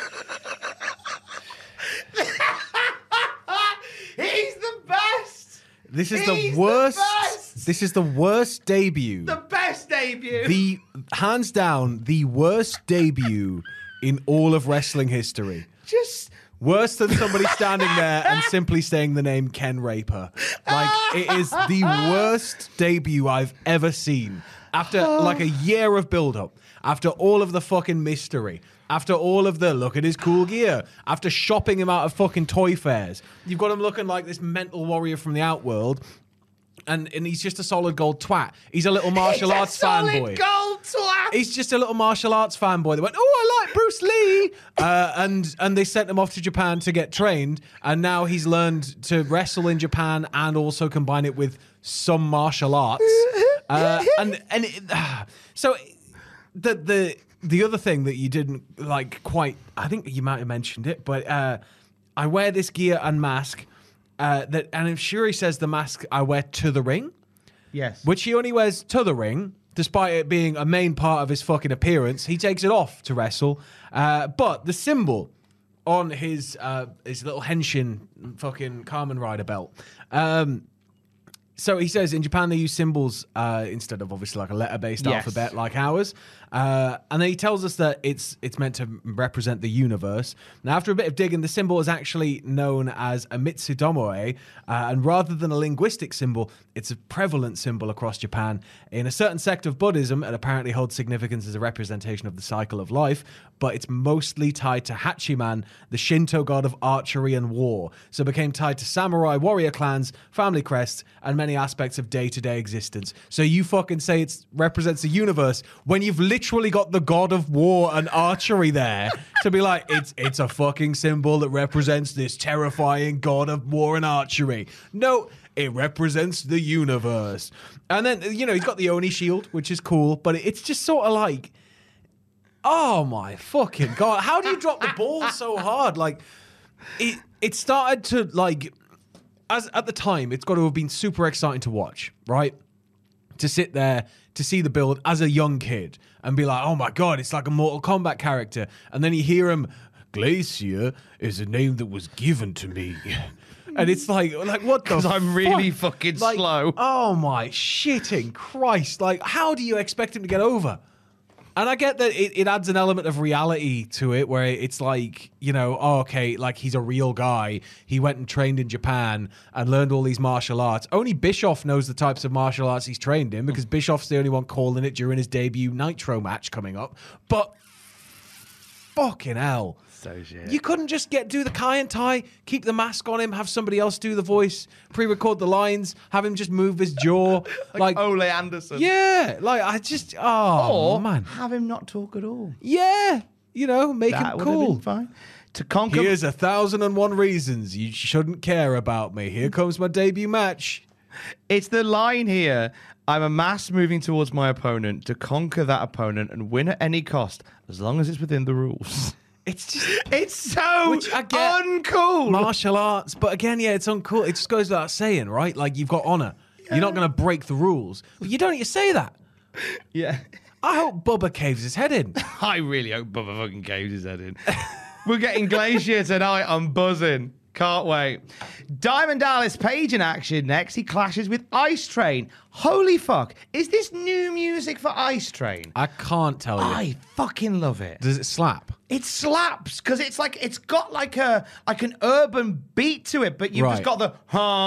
He's the best. This is He's the worst. The best. This is the worst debut. The best debut. Hands down, the worst debut in all of wrestling history. Just worse than somebody standing there and simply saying the name Ken Raper. Like, it is the worst debut I've ever seen. After like a year of build-up, after all of the fucking mystery, after all of the look at his cool gear, after shopping him out of fucking toy fairs, you've got him looking like this mental warrior from the outworld. And he's just a solid gold twat. He's a little martial arts fanboy. Gold twat. He's just a little martial arts fanboy that went, oh, I like Bruce Lee. And they sent him off to Japan to get trained. And now he's learned to wrestle in Japan and also combine it with some martial arts. So the other thing that you didn't like quite, I think you might have mentioned it, but I wear this gear and mask. And I'm sure he says the mask I wear to the ring. Yes. Which he only wears to the ring, despite it being a main part of his fucking appearance. He takes it off to wrestle. But the symbol on his little henshin fucking Kamen Rider belt. So he says in Japan they use symbols instead of obviously like a letter-based alphabet like ours. And then he tells us that it's meant to represent the universe. Now, after a bit of digging, the symbol is actually known as a Mitsudomoe, and rather than a linguistic symbol, it's a prevalent symbol across Japan. In a certain sect of Buddhism, it apparently holds significance as a representation of the cycle of life, but it's mostly tied to Hachiman, the Shinto god of archery and war, so it became tied to samurai, warrior clans, family crests, and many aspects of day-to-day existence. So you fucking say it represents the universe when you've literally got the god of war and archery there to be like, it's a fucking symbol that represents this terrifying god of war and archery. No, it represents the universe. And then, you know, he's got the Oni shield, which is cool, but it's just sort of like, oh my fucking God, how do you drop the ball so hard? Like, it started to, like, as at the time, it's got to have been super exciting to watch, right? To sit there, to see the build as a young kid and be like, oh my God, it's like a Mortal Kombat character. And then you hear him, Glacier is a name that was given to me. And it's like what the? Because I'm really fucking slow. Oh my shitting Christ! Like, how do you expect him to get over? And I get that it adds an element of reality to it, where it's like, you know, oh, okay, like he's a real guy. He went and trained in Japan and learned all these martial arts. Only Bischoff knows the types of martial arts he's trained in, because Bischoff's the only one calling it during his debut Nitro match coming up. But fucking hell. So shit. You couldn't just do the Kai and Tai, keep the mask on him, have somebody else do the voice, pre-record the lines, have him just move his jaw. like Ole Anderson. Yeah. Like, I just, Or man. have him not talk at all. Yeah. You know, make That him would cool. have been fine. To conquer... Here's 1,001 reasons you shouldn't care about me. Here comes my debut match. It's the line here. I'm a mass moving towards my opponent to conquer that opponent and win at any cost, as long as it's within the rules. It's so Which I get, uncool. Martial arts, but again, yeah, it's uncool. It just goes without saying, right? Like, you've got honor. Yeah. You're not going to break the rules. But you don't need to say that. Yeah. I hope Bubba caves his head in. I really hope Bubba fucking caves his head in. We're getting Glacier tonight. I'm buzzing. Can't wait. Diamond Dallas Page in action next. He clashes with Ice Train. Holy fuck. Is this new music for Ice Train? I can't tell you. I fucking love it. Does it slap? It slaps because it's got like an urban beat to it, but you've just got the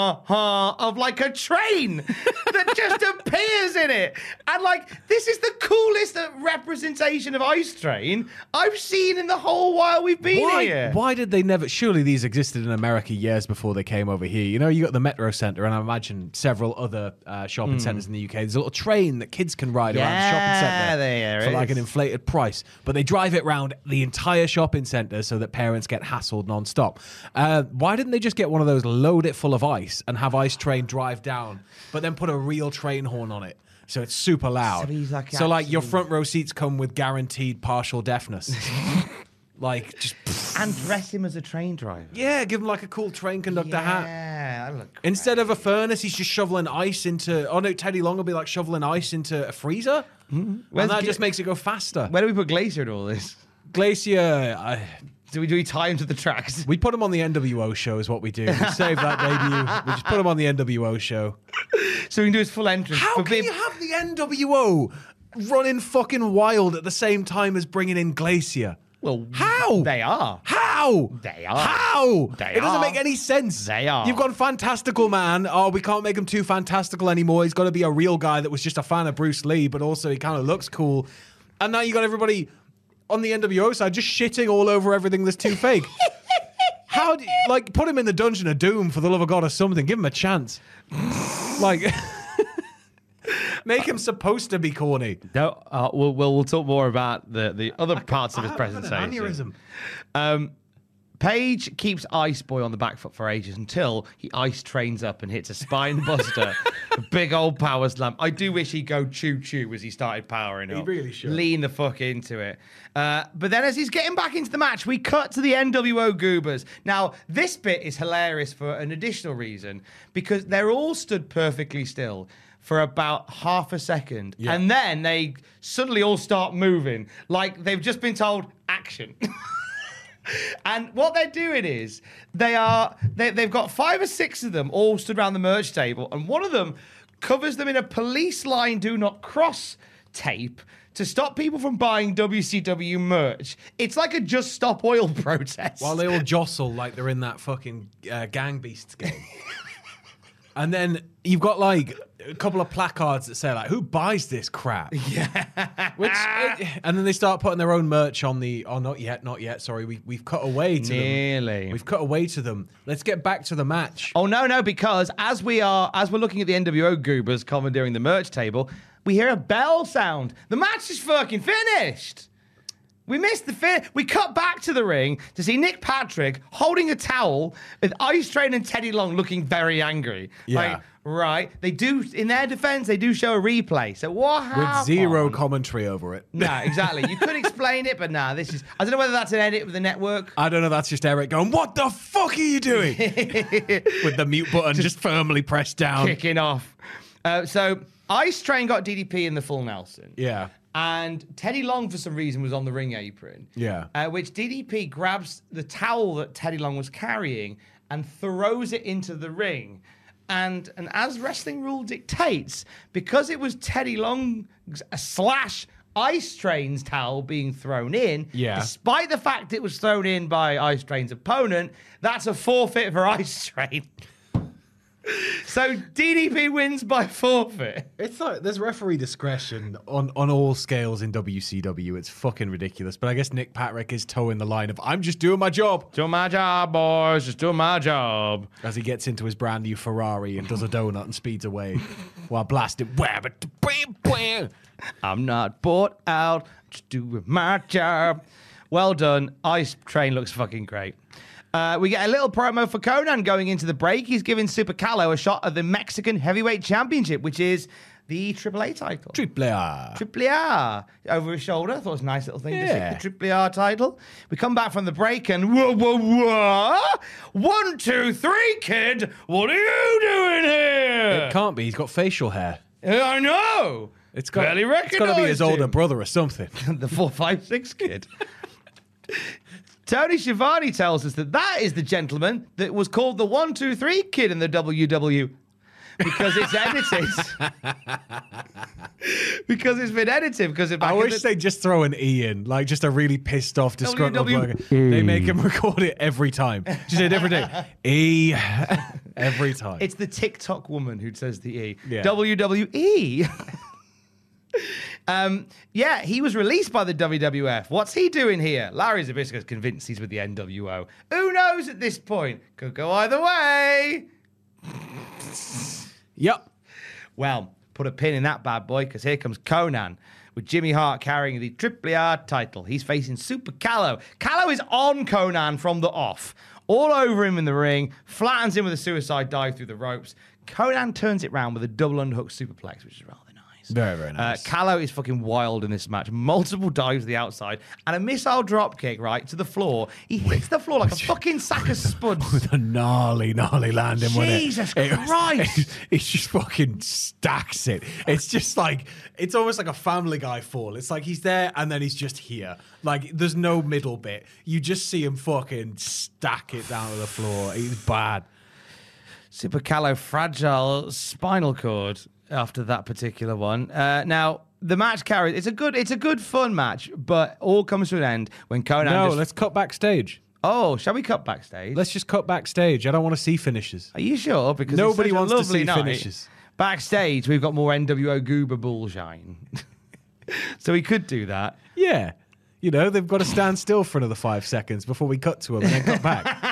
ha of like a train that just appears in it. And like, this is the coolest representation of Ice Train I've seen in the whole while we've been here. Why did they never? Surely these existed in America years before they came over here. You know, you got the Metro Centre, and I imagine several other shopping centres in the UK. There's a little train that kids can ride around the shopping centre for like an inflated price, but they drive it round the entire shopping centre so that parents get hassled non-stop. Why didn't they just get one of those, load it full of ice, and have Ice Train drive down, but then put a real train horn on it so it's super loud? So like your front row seats come with guaranteed partial deafness. Like, just... And dress him as a train driver. Yeah, give him like a cool train conductor hat. Yeah, that look great. Instead of a furnace, he's just shoveling ice into... Oh no, Teddy Long will be like shoveling ice into a freezer. Mm-hmm. And that just makes it go faster. Where do we put Glacier in all this? Glacier... Do we tie him to the tracks? We put him on the NWO show is what we do. We save that debut. We just put him on the NWO show. So we can do his full entrance. How can you have the NWO running fucking wild at the same time as bringing in Glacier? Well, how? They are. How? They are. How? They it doesn't are. make any sense. They are. You've gone Fantastical Man. Oh, we can't make him too fantastical anymore. He's got to be a real guy that was just a fan of Bruce Lee, but also he kind of looks cool. And now you got everybody on the NWO side just shitting all over everything that's too fake. How do you, like, put him in the Dungeon of Doom for the love of God or something. Give him a chance. Like... Make him supposed to be corny. No, we'll talk more about the other parts of his presentation. Page keeps Ice Boy on the back foot for ages until he ice trains up and hits a spine buster. A big old power slam. I do wish he'd go choo-choo as he started powering up. He really should. Lean the fuck into it. But then as he's getting back into the match, we cut to the NWO Goobers. Now, this bit is hilarious for an additional reason, because they're all stood perfectly still for about half a second. Yeah. And then they suddenly all start moving. Like they've just been told, action. And what they're doing is they've got 5 or 6 of them all stood around the merch table, and one of them covers them in a police line do not cross tape to stop people from buying WCW merch. It's like a Just Stop Oil protest. While they all jostle like they're in that fucking Gang Beasts game. And then you've got like a couple of placards that say like, "Who buys this crap?" Yeah. And then they start putting their own merch on the. Oh, not yet. Sorry, we've cut away to Nearly. them. We've cut away to them. Let's get back to the match. Oh no, because as we're looking at the NWO goobers commandeering the merch table, we hear a bell sound. The match is fucking finished. We missed the We cut back to the ring to see Nick Patrick holding a towel with Ice Train and Teddy Long looking very angry. Yeah. Like, right. They do, in their defense, they do show a replay. So what happened? With zero commentary over it. Nah, exactly. You could explain it, but nah, this is... I don't know whether that's an edit with the network. I don't know, that's just Eric going, "What the fuck are you doing?" With the mute button just firmly pressed down. Kicking off. So Ice Train got DDP in the full Nelson. Yeah. And Teddy Long, for some reason, was on the ring apron. Yeah. Which DDP grabs the towel that Teddy Long was carrying and throws it into the ring. And as wrestling rule dictates, because it was Teddy Long / Ice Train's towel being thrown in, despite the fact it was thrown in by Ice Train's opponent, that's a forfeit for Ice Train. So DDP wins by forfeit. It's like there's referee discretion on all scales in WCW. It's fucking ridiculous. But I guess Nick Patrick is towing the line of, "I'm just doing my job. Doing my job, boys. Just doing my job." As he gets into his brand new Ferrari and does a donut and speeds away while blasting. I'm not bought out. Just doing my job. Well done. Ice Train looks fucking great. We get a little promo for Conan going into the break. He's giving Super Calo a shot at the Mexican Heavyweight Championship, which is the AAA title. Triple R. Over his shoulder. I thought it was a nice little thing to say. The Triple R title. We come back from the break and whoa. 1, 2, 3, kid. What are you doing here? It can't be. He's got facial hair. I know. It's got barely It's got to be his older brother or something. The 456 kid. Tony Schiavone tells us that is the gentleman that was called the 1, 2, 3 kid in the WW. Because it's edited. Because it's been edited. Because I wish they'd just throw an E in, like just a really pissed off, disgruntled worker. They make him record it every time. Just a different day. E. Every time. It's the TikTok woman who says the E. Yeah. WWE. He was released by the WWF. What's he doing here? Larry Zbyszko's convinced he's with the NWO. Who knows at this point? Could go either way. Yep. Well, put a pin in that bad boy, because here comes Conan with Jimmy Hart carrying the Triple R title. He's facing Super Calo. Calo is on Conan from the off. All over him in the ring, flattens him with a suicide dive through the ropes. Conan turns it round with a double underhook superplex, which is rather nice. Very, very nice. Calo is fucking wild in this match. Multiple dives to the outside and a missile drop kick, right, to the floor. He hits the floor like a fucking sack of spuds. With a gnarly landing. Jesus Christ. He just fucking stacks it. It's just like, it's almost like a Family Guy fall. It's like he's there and then he's just here. Like, there's no middle bit. You just see him fucking stack it down to the floor. He's bad. Super Calo fragile spinal cord after that particular one. Now, the match carries. It's a good fun match, but all comes to an end when Conan. Let's cut backstage. Oh, shall we cut backstage? Let's just cut backstage. I don't want to see finishes. Are you sure? Because nobody it's such wants a to lovely see night. finishes. Backstage, we've got more NWO Goober bullshine. So we could do that. Yeah. You know, they've got to stand still for another 5 seconds before we cut to them and then cut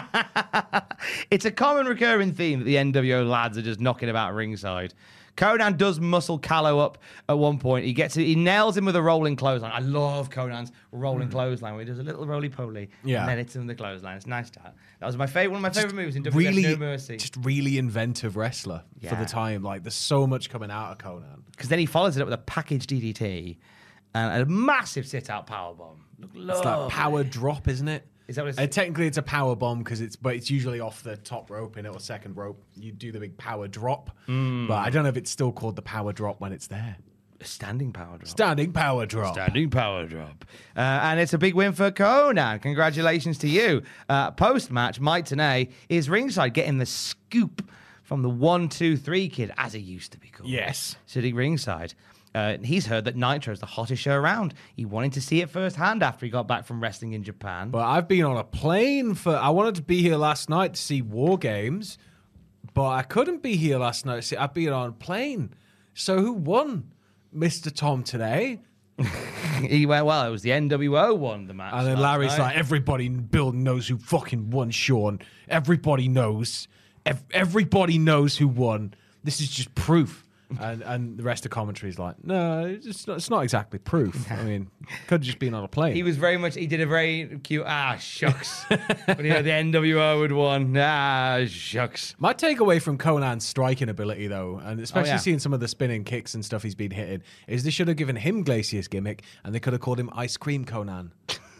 back. It's a common recurring theme that the NWO lads are just knocking about ringside. Conan does muscle Calo up at one point. He nails him with a rolling clothesline. I love Conan's rolling clothesline where he does a little roly-poly. Yeah. And then hits him with the clothesline. It's nice to have. That was one of my favorite moves in WWF No Mercy. Just really inventive wrestler for the time. Like, there's so much coming out of Conan. Because then he follows it up with a package DDT and a massive sit-out powerbomb. It's like power drop, isn't it? Is that what it's... Technically, it's a power bomb but it's usually off the top rope in it or second rope. You do the big power drop, but I don't know if it's still called the power drop when it's there. Standing power drop. Standing power drop. Standing power drop. And it's a big win for Conan. Congratulations to you. Post-match, Mike Tenay is ringside getting the scoop from the 1, 2, 3 kid, as he used to be called. Yes. Sitting ringside. He's heard that Nitro is the hottest show around. He wanted to see it firsthand after he got back from wrestling in Japan. But I've been on a plane I wanted to be here last night to see War Games, but I couldn't be here last night to see. I've been on a plane. So who won, Mr. Tom, today? He went, well, it was the NWO won the match. And then Larry's like, everybody in the building knows who fucking won, Sean. Everybody knows. Everybody knows who won. This is just proof. And the rest of commentary is like, no, it's not exactly proof. I mean, could have just been on a plane. He did a very cute, shucks. When he heard the NWO had won, shucks. My takeaway from Conan's striking ability, though, and especially seeing some of the spinning kicks and stuff he's been hitting, is they should have given him Glacier's gimmick, and they could have called him Ice Cream Conan.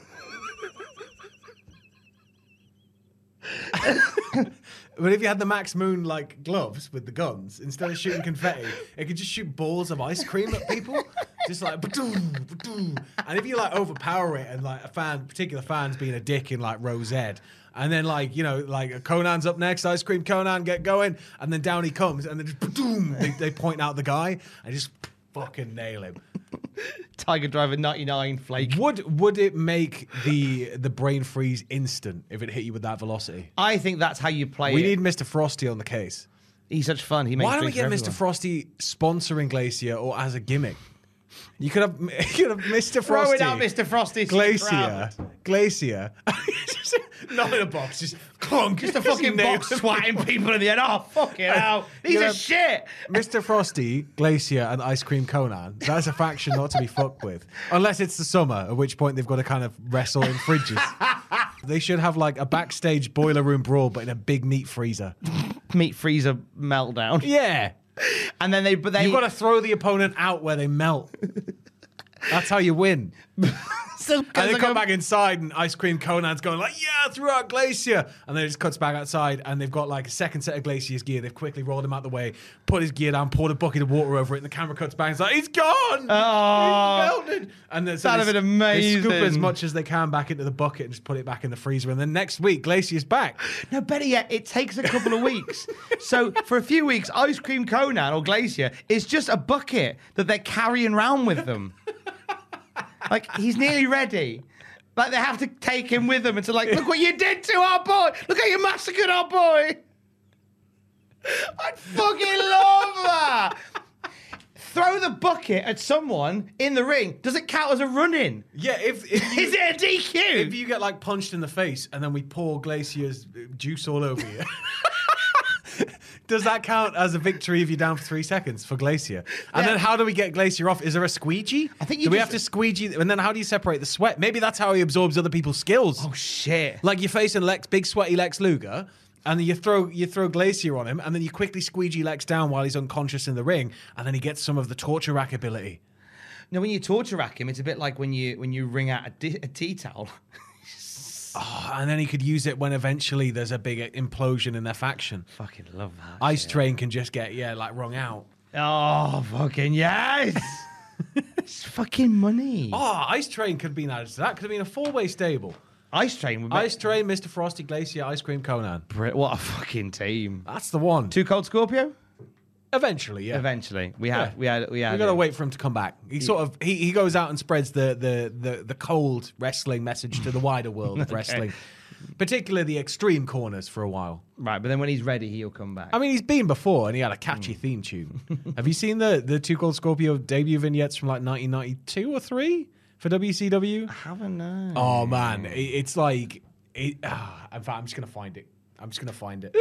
But if you had the Max Moon like gloves with the guns, instead of shooting confetti, it could just shoot balls of ice cream at people, just like ba-doom, ba-doom. And if you like overpower it, and like particular fans being a dick in like Rose Ed, and then like Conan's up next, Ice Cream Conan, get going, and then down he comes, and then just ba-doom, they point out the guy and just fucking nail him. Tiger Driver 99 flake. Would it make the brain freeze instant if it hit you with that velocity? I think that's how you play We it. need Mr. Frosty on the case. He's such fun. Why don't we get Mr. Frosty sponsoring Glacier or as a gimmick? You could have Mr. Frosty. Throw it out, Mr. Frosty. Glacier. Not in a box, just clunk. Just a fucking box swatting people in the head. Oh, fucking hell. These are shit. Mr. Frosty, Glacier, and Ice Cream Conan. That's a faction not to be fucked with. Unless it's the summer, at which point they've got to kind of wrestle in fridges. They should have like a backstage boiler room brawl, but in a big meat freezer. Meat freezer meltdown. Yeah. And then you've got to throw the opponent out where they melt. That's how you win. And they come back inside, and Ice Cream Conan's going like, yeah, threw out Glacier. And then it just cuts back outside, and they've got like a second set of Glacier's gear. They've quickly rolled him out the way, put his gear down, poured a bucket of water over it, and the camera cuts back and it's like, he's gone! Oh, he's melted! And then, that'd have been amazing. They scoop as much as they can back into the bucket and just put it back in the freezer. And then next week, Glacier's back. No, better yet, it takes a couple of weeks. So for a few weeks, Ice Cream Conan or Glacier is just a bucket that they're carrying around with them. Like, he's nearly ready. Like, they have to take him with them and to like, look what you did to our boy. Look how you massacred our boy. I'd fucking love that. Throw the bucket at someone in the ring. Does it count as a run-in? Yeah, if you, is it a DQ? If you get like punched in the face and then we pour Glacier's juice all over you. Does that count as a victory if you're down for 3 seconds for Glacier? And then how do we get Glacier off? Is there a squeegee? I think we have to squeegee? And then how do you separate the sweat? Maybe that's how he absorbs other people's skills. Oh, shit. Like you're facing big sweaty Lex Luger, and then you throw Glacier on him, and then you quickly squeegee Lex down while he's unconscious in the ring, and then he gets some of the torture rack ability. Now, when you torture rack him, it's a bit like when you wring out a tea towel. Oh, and then he could use it when eventually there's a big implosion in their faction. Fucking love that. Ice Train can just get, wrung out. Oh, fucking yes! It's fucking money. Oh, Ice Train could have been added to that. Could have been a 4-way stable. Ice Train would be... Ice Train, Mr. Frosty, Glacier, Ice Cream Conan. What a fucking team. That's the one. Too Cold Scorpio? Eventually, yeah. Eventually. We got to wait for him to come back. He goes out and spreads the cold wrestling message to the wider world of wrestling. Particularly the extreme corners for a while. Right, but then when he's ready, he'll come back. I mean, he's been before and he had a catchy theme tune. Have you seen the Too Cold Scorpio debut vignettes from like 1992 or 3 for WCW? I haven't, no. Oh, man. It's like... in fact, I'm just going to find it.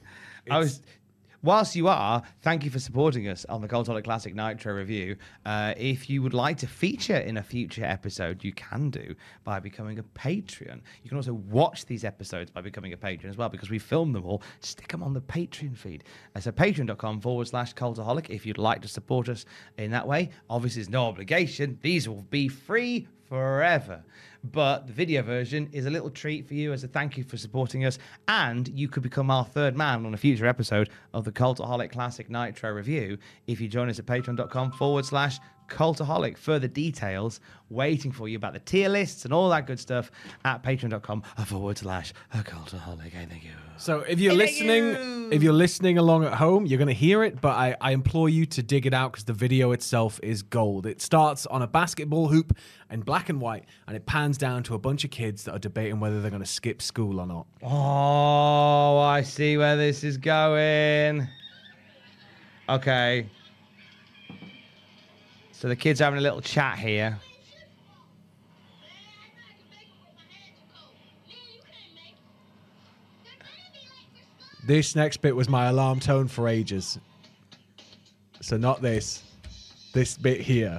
Whilst you are, thank you for supporting us on the Cultaholic Classic Nitro review. If you would like to feature in a future episode, you can do by becoming a Patreon. You can also watch these episodes by becoming a patron as well, because we film them all, stick them on the Patreon feed. So patreon.com/Cultaholic if you'd like to support us in that way. Obviously, there's no obligation. These will be free forever. But the video version is a little treat for you as a thank you for supporting us, and you could become our third man on a future episode of the Cultaholic Classic Nitro review if you join us at patreon.com/Cultaholic. Cultaholic. Further details waiting for you about the tier lists and all that good stuff at patreon.com/cultaholic. Thank you. So if you're listening along at home, you're going to hear it, but I implore you to dig it out because the video itself is gold. It starts on a basketball hoop in black and white, and it pans down to a bunch of kids that are debating whether they're going to skip school or not. Oh, I see where this is going. Okay. So the kids are having a little chat here. This next bit was my alarm tone for ages. So not this. This bit here.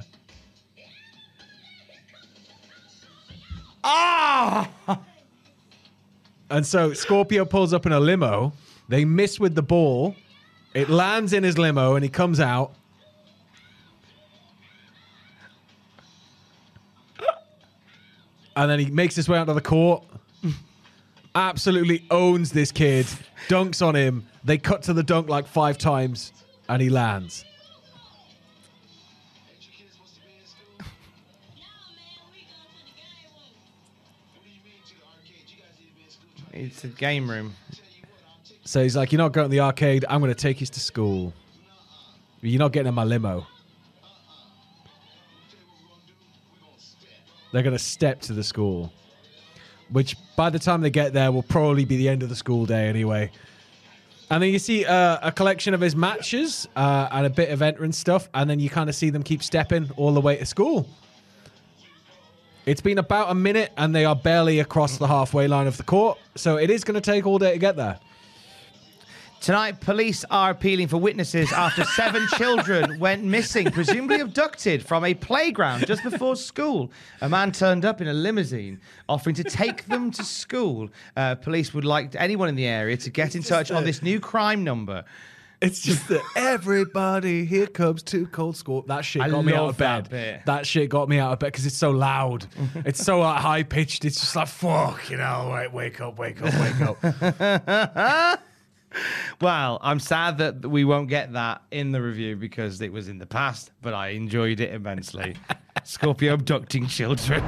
Ah! And so Scorpio pulls up in a limo. They miss with the ball. It lands in his limo and he comes out. And then he makes his way out to the court. Absolutely owns this kid. Dunks on him. They cut to the dunk like 5 times. And he lands. It's a game room. So he's like, you're not going to the arcade. I'm going to take you to school. You're not getting in my limo. They're going to step to the school, which by the time they get there will probably be the end of the school day anyway. And then you see a collection of his matches and a bit of entrance stuff, and then you kind of see them keep stepping all the way to school. It's been about a minute, and they are barely across the halfway line of the court, so it is going to take all day to get there. Tonight, police are appealing for witnesses after 7 children went missing, presumably abducted from a playground just before school. A man turned up in a limousine, offering to take them to school. Police would like anyone in the area to get in touch on this new crime number. It's just that everybody, here comes Too Cold Scorp. That shit got me out of bed. That shit got me out of bed because it's so loud. It's so high pitched. It's just like, fuck, you know, right, wake up. Well, I'm sad that we won't get that in the review because it was in the past, but I enjoyed it immensely. Scorpio abducting children.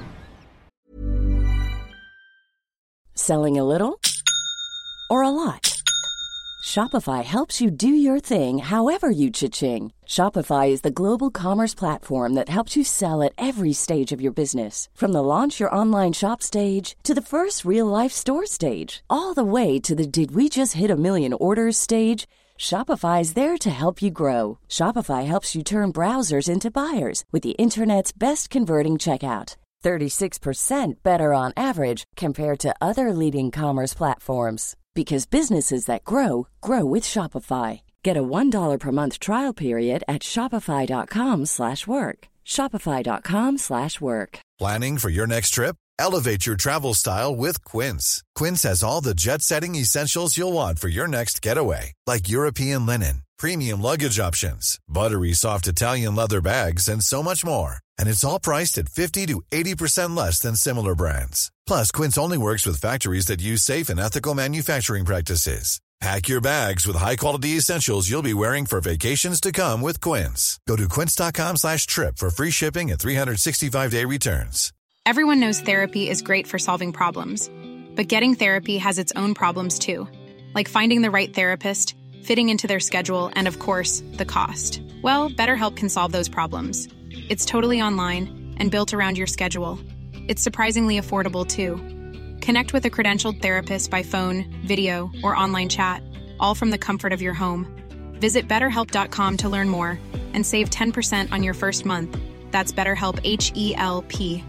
Selling a little or a lot? Shopify helps you do your thing however you cha-ching. Shopify is the global commerce platform that helps you sell at every stage of your business. From the launch your online shop stage to the first real-life store stage, all the way to the did we just hit a million orders stage. Shopify is there to help you grow. Shopify helps you turn browsers into buyers with the internet's best converting checkout. 36% better on average compared to other leading commerce platforms. Because businesses that grow, grow with Shopify. Get a $1 per month trial period at shopify.com/work. Shopify.com/work. Planning for your next trip? Elevate your travel style with Quince. Quince has all the jet-setting essentials you'll want for your next getaway, like European linen, premium luggage options, buttery soft Italian leather bags, and so much more. And it's all priced at 50 to 80% less than similar brands. Plus, Quince only works with factories that use safe and ethical manufacturing practices. Pack your bags with high-quality essentials you'll be wearing for vacations to come with Quince. Go to quince.com/trip for free shipping and 365-day returns. Everyone knows therapy is great for solving problems, but getting therapy has its own problems too, like finding the right therapist, fitting into their schedule, and of course, the cost. Well, BetterHelp can solve those problems. It's totally online and built around your schedule. It's surprisingly affordable too. Connect with a credentialed therapist by phone, video, or online chat, all from the comfort of your home. Visit BetterHelp.com to learn more and save 10% on your first month. That's BetterHelp, H-E-L-P.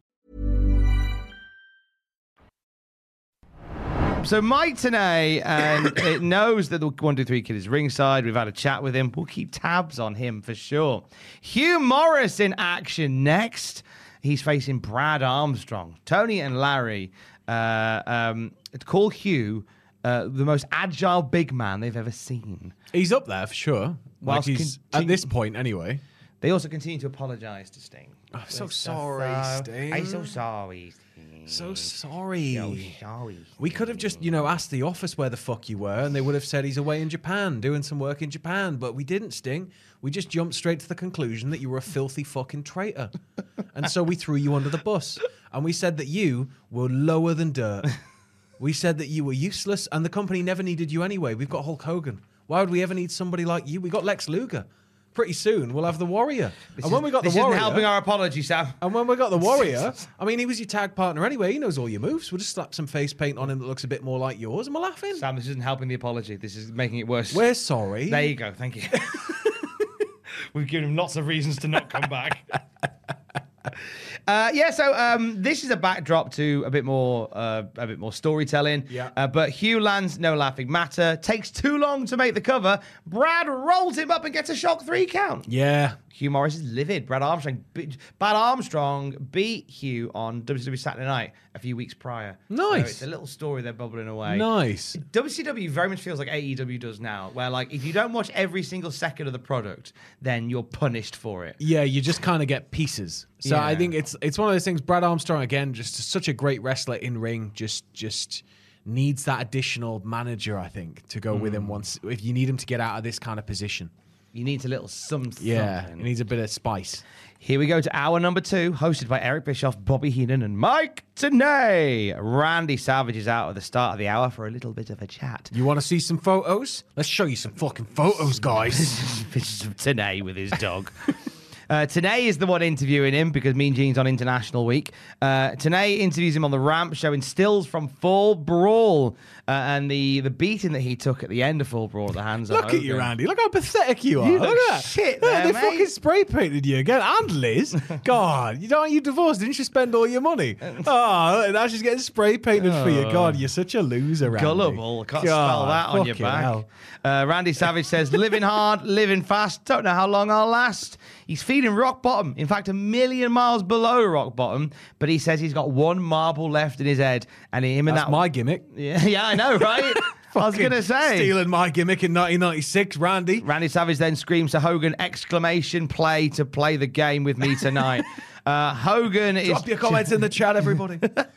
So Mike Tenay, and it knows that the 123 Kid is ringside. We've had a chat with him. We'll keep tabs on him for sure. Hugh Morris in action next. He's facing Brad Armstrong. Tony and Larry call Hugh the most agile big man they've ever seen. He's up there for sure. Like he's at this point anyway. They also continue to apologise to Sting. I'm so sorry, Sting. I'm so sorry, Sting. So sorry. Oh, sorry. We could have just, asked the office where the fuck you were, and they would have said he's away in Japan, doing some work in Japan. But we didn't, Sting. We just jumped straight to the conclusion that you were a filthy fucking traitor. And so we threw you under the bus. And we said that you were lower than dirt. We said that you were useless, and the company never needed you anyway. We've got Hulk Hogan. Why would we ever need somebody like you? We got Lex Luger. Pretty soon, we'll have the Warrior. This isn't helping our apology, Sam. And when we got the Warrior, I mean, he was your tag partner anyway. He knows all your moves. We'll just slap some face paint on him that looks a bit more like yours, and we're laughing. Sam, this isn't helping the apology. This is making it worse. We're sorry. There you go. Thank you. We've given him lots of reasons to not come back. So this is a backdrop to a bit more storytelling. Yeah. But Hugh lands no laughing matter. Takes too long to make the cover. Brad rolls him up and gets a shock 3 count. Yeah. Hugh Morris is livid. Brad Armstrong beat Hugh on WCW Saturday Night a few weeks prior. Nice. So it's a little story they're bubbling away. Nice. WCW very much feels like AEW does now, where like if you don't watch every single second of the product, then you're punished for it. Yeah, you just kind of get pieces. So Yeah. I think it's one of those things. Brad Armstrong, again, just such a great wrestler in ring, just needs that additional manager, I think, to go with him once if you need him to get out of this kind of position. You need a little something. Yeah, he needs a bit of spice. Here we go to hour number 2, hosted by Eric Bischoff, Bobby Heenan, and Mike Tenay. Randy Savage is out at the start of the hour for a little bit of a chat. You want to see some photos? Let's show you some fucking photos, guys. Pictures of Tenay with his dog. Tenay is the one interviewing him because Mean Gene's on International Week. Tenay interviews him on the ramp, showing stills from Fall Brawl and the beating that he took at the end of Fall Brawl at the hands of Look Hogan. at you, Randy. Look how pathetic you are. You look at that. shit Look, there, they mate. fucking spray painted you again. And Liz. God, aren't you divorced? Didn't you spend all your money? Oh, now she's getting spray painted for you. God, you're such a loser, Randy. Gullible. Can't spell that on your back. Randy Savage says, living hard, living fast. Don't know how long I'll last. He's feeling rock bottom. In fact, 1,000,000 miles below rock bottom. But he says he's got one marble left in his head. And That's my gimmick. Yeah, I know, right? I was going to say. Stealing my gimmick in 1996, Randy. Randy Savage then screams to Hogan, play to play the game with me tonight. Hogan is... Drop your comments in the chat, everybody.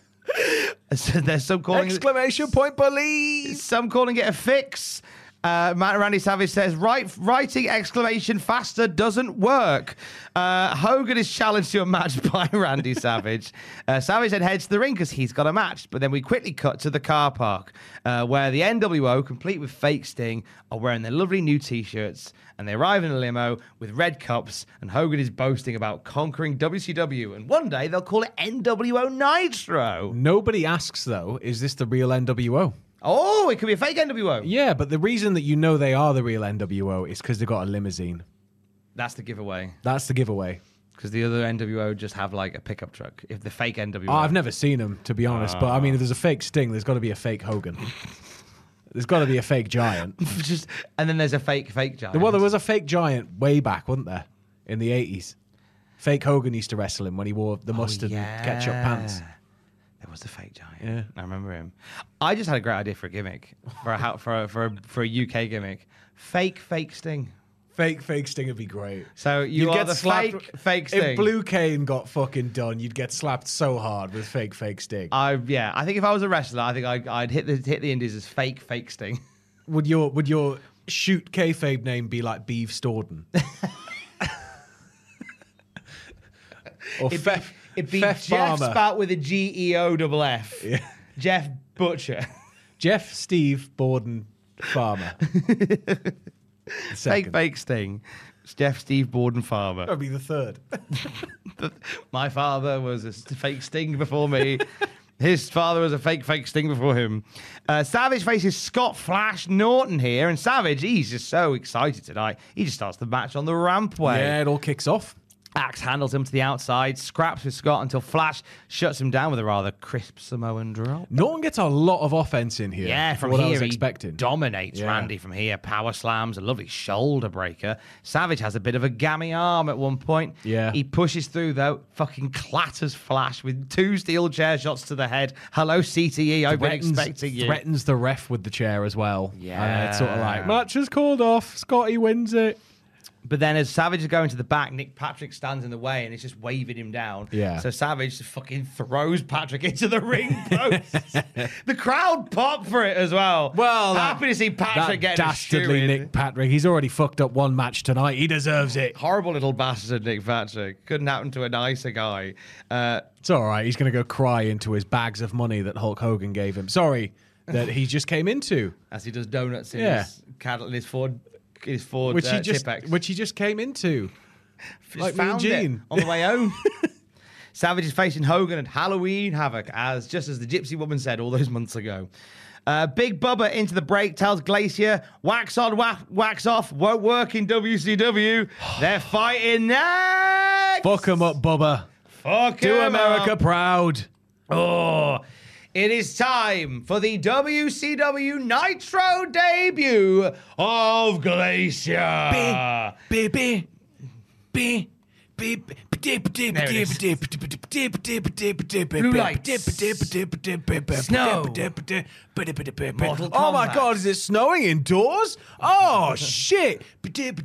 So there's some calling... Exclamation point, please. Some calling it a fix. Randy Savage says, writing exclamation faster doesn't work. Hogan is challenged to a match by Randy Savage. Savage then heads to the ring because he's got a match. But then we quickly cut to the car park where the NWO, complete with fake Sting, are wearing their lovely new T-shirts. And they arrive in a limo with red cups. And Hogan is boasting about conquering WCW. And one day they'll call it NWO Nitro. Nobody asks, though, is this the real NWO? Oh, it could be a fake NWO. Yeah, but the reason that you know they are the real NWO is because they've got a limousine. That's the giveaway. That's the giveaway. Because the other NWO just have like a pickup truck. If the fake NWO... Oh, I've never seen them, to be honest. But I mean, if there's a fake Sting, there's got to be a fake Hogan. There's got to be a fake Giant. And then there's a fake Giant. Well, there was a fake Giant way back, wasn't there? In the 80s. Fake Hogan used to wrestle him when he wore the mustard and ketchup pants. There was a fake Giant. Yeah, I remember him. I just had a great idea for a gimmick, for a UK gimmick. Fake Sting. Fake Sting would be great. So you'd get the slapped, fake Sting. If Blue Cane got fucking done, you'd get slapped so hard with fake Sting. I think if I was a wrestler, I think I'd hit the indies as fake Sting. Would your shoot kayfabe name be like Beeve Storden? Or It'd be Jeff Jeff Farmer. Spout with a GEOFF. Yeah. Jeff Butcher. Jeff Steve Borden Farmer. Fake Sting. It's Jeff Steve Borden Farmer. That'd be the third. My father was a fake Sting before me. His father was a fake Sting before him. Savage faces Scott Flash Norton here, and Savage, he's just so excited tonight. He just starts the match on the rampway. Yeah, it all kicks off. Axe handles him to the outside, scraps with Scott until Flash shuts him down with a rather crisp Samoan drop. Norton gets a lot of offense in here. Yeah, from what here I was he expecting. dominates Randy from here. Power slams, a lovely shoulder breaker. Savage has a bit of a gammy arm at one point. Yeah. He pushes through, though, fucking clatters Flash with 2 steel chair shots to the head. Hello, CTE, I've been expecting you. Threatens the ref with the chair as well. Yeah. And it's sort of like, match is called off. Scotty wins it. But then as Savage is going to the back, Nick Patrick stands in the way and is just waving him down. Yeah. So Savage just fucking throws Patrick into the ring post. The crowd pop for it as well. Well, happy to see Patrick that getting dastardly Nick Patrick. He's already fucked up one match tonight. He deserves it. Horrible little bastard, Nick Patrick. Couldn't happen to a nicer guy. It's all right. He's going to go cry into his bags of money that Hulk Hogan gave him. Sorry, that he just came into. As he does donuts in Yeah. his Ford Which he Tipex. just came into. Just Like me and found it Gene. on the way home. Savage is facing Hogan at Halloween Havoc, just as the Gypsy Woman said all those months ago. Big Bubba into the break tells Glacier, wax on, wax off, won't work in WCW. They're fighting next. Fuck him up, Bubba. Fuck Do him America up. proud. Oh, it is time for the WCW Nitro debut of Glacier. Blue lights. Snow. Mortal Oh my Kombat. God, is it snowing indoors? Oh shit. That's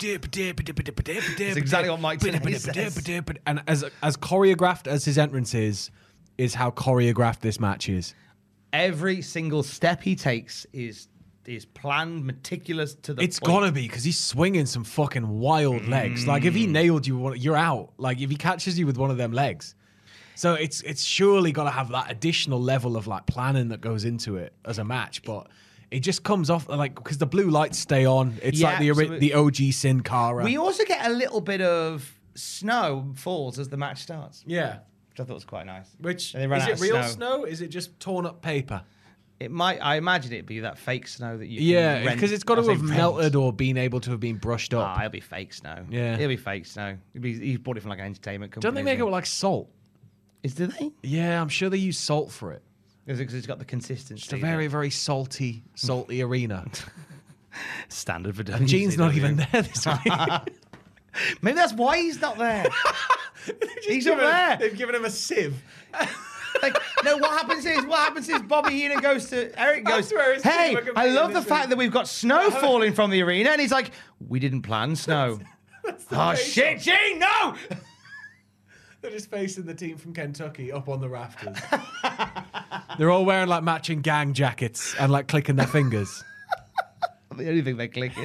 exactly what Mike Tenay says. And as choreographed as his entrance is how choreographed this match is. Every single step he takes is planned, meticulous to the It's point. gotta be, because he's swinging some fucking wild legs. Like, if he nailed you, you're out. Like, if he catches you with one of them legs. So it's surely gotta have that additional level of, like, planning that goes into it as a match. But it just comes off, like, because the blue lights stay on. It's Yeah, like so the OG Sin Cara. We also get a little bit of snow falls as the match starts, Yeah. which I thought was quite nice. Which, And they ran is out it of real snow? Is it just torn up paper? I imagine it'd be that fake snow that you can Yeah, rent. because it's got to I say have rent. melted or been able to have been brushed up. It'll be fake snow. Yeah. It'll be fake snow. He bought it from like an entertainment company. Don't they make it with, like, salt? Do they? Yeah, I'm sure they use salt for it. Is it because it's got the consistency? It's a very, very salty arena. standard for And Gene's not even there this week. Maybe that's why he's not there. He's up there. They've given him a sieve. Like, no, what happens is Bobby Heenan goes to Eric goes, swear it's hey, true, I love the fact that we've got snow falling from the arena. And he's like, we didn't plan snow. Oh, shit, Gene, no! They're just facing the team from Kentucky up on the rafters. They're all wearing, like, matching gang jackets and, like, clicking their fingers. The only thing they're clicking.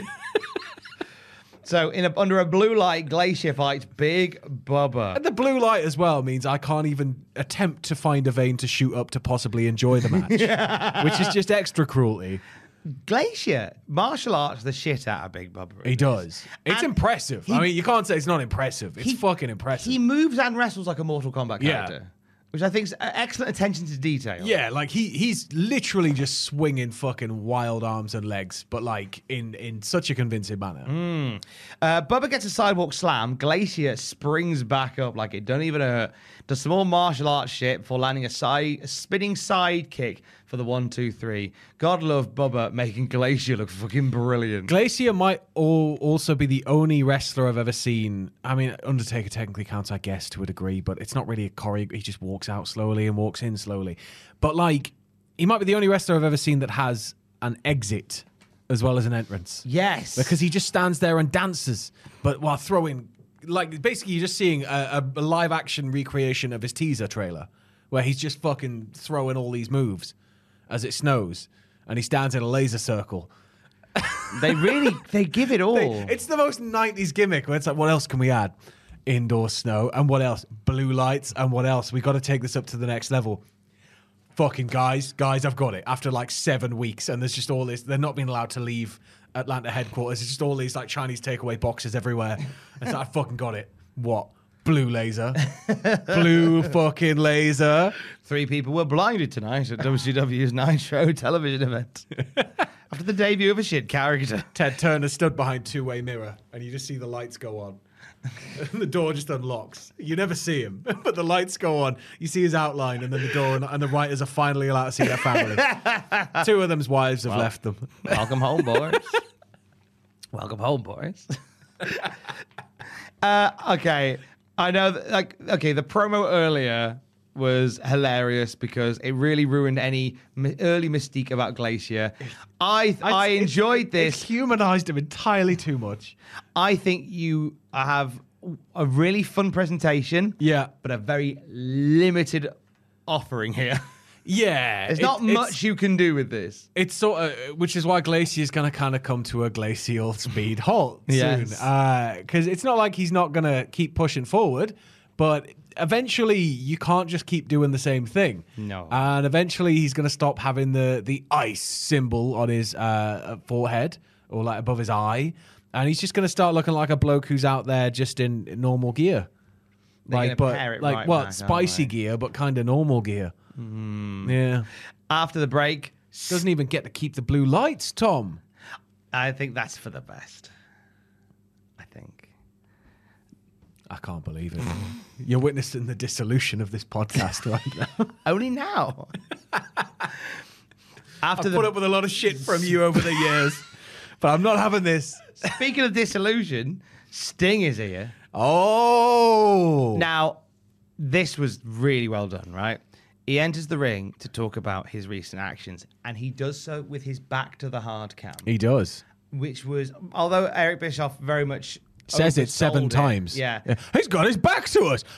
So, under a blue light, Glacier fights Big Bubba. And the blue light as well means I can't even attempt to find a vein to shoot up to possibly enjoy the match, which is just extra cruelty. Glacier martial arts the shit out of Big Bubba. He does. It's And impressive. I mean, you can't say it's not impressive. It's fucking impressive. He moves and wrestles like a Mortal Kombat Yeah. character, which I think is excellent attention to detail. Yeah, like he's literally just swinging fucking wild arms and legs, but like in such a convincing manner. Bubba gets a sidewalk slam. Glacier springs back up like it doesn't even hurt. Does some more martial arts shit before landing a spinning side kick for the 1-2-3. God love Bubba making Glacier look fucking brilliant. Glacier might also be the only wrestler I've ever seen. I mean, Undertaker technically counts, I guess, to a degree, but it's not really a choreo. He just walks out slowly and walks in slowly. But like, he might be the only wrestler I've ever seen that has an exit as well as an entrance. Yes. Because he just stands there and dances, but while throwing, like, basically you're just seeing a live action recreation of his teaser trailer where he's just fucking throwing all these moves as it snows and he stands in a laser circle. They give it all. It's the most 90s gimmick where it's like, what else can we add? Indoor snow, and what else? Blue lights, and what else? We got to take this up to the next level. Fucking guys, I've got it. After like 7 weeks, and there's just all this. They're not being allowed to leave Atlanta headquarters. It's just all these like Chinese takeaway boxes everywhere. It's like, I fucking got it. What? Blue laser. Blue fucking laser. 3 people were blinded tonight at WCW's Nitro television event. After the debut of a shit character. Ted Turner stood behind two-way mirror, and you just see the lights go on. And the door just unlocks. You never see him, but the lights go on. You see his outline, and then the door, and the writers are finally allowed to see their family. 2 of them's wives have left them. Welcome home, boys. Welcome home, boys. Okay. I know, the promo earlier was hilarious because it really ruined any early mystique about Glacier. I enjoyed this. It humanized him entirely too much. I think you have a really fun presentation. Yeah. But a very limited offering here. Yeah. There's not much you can do with this. It's sort of, which is why Glacier is going to kind of come to a glacial speed halt soon. Because it's not like he's not going to keep pushing forward, but eventually you can't just keep doing the same thing. No. And eventually he's going to stop having the ice symbol on his forehead or like above his eye. And he's just going to start looking like a bloke who's out there just in normal gear. Spicy gear, but kind of normal gear. Yeah. After the break, doesn't even get to keep the blue lights, Tom. I think that's for the best. I can't believe it. You're witnessing the dissolution of this podcast right now. Only now. I've put up with a lot of shit from you over the years, but I'm not having this. Speaking of disillusion, Sting is here. Oh! Now, this was really well done, right? He enters the ring to talk about his recent actions, and he does so with his back to the hard cam. He does. Which was, although Eric Bischoff very much says it 7 times. Yeah. He's got his back to us.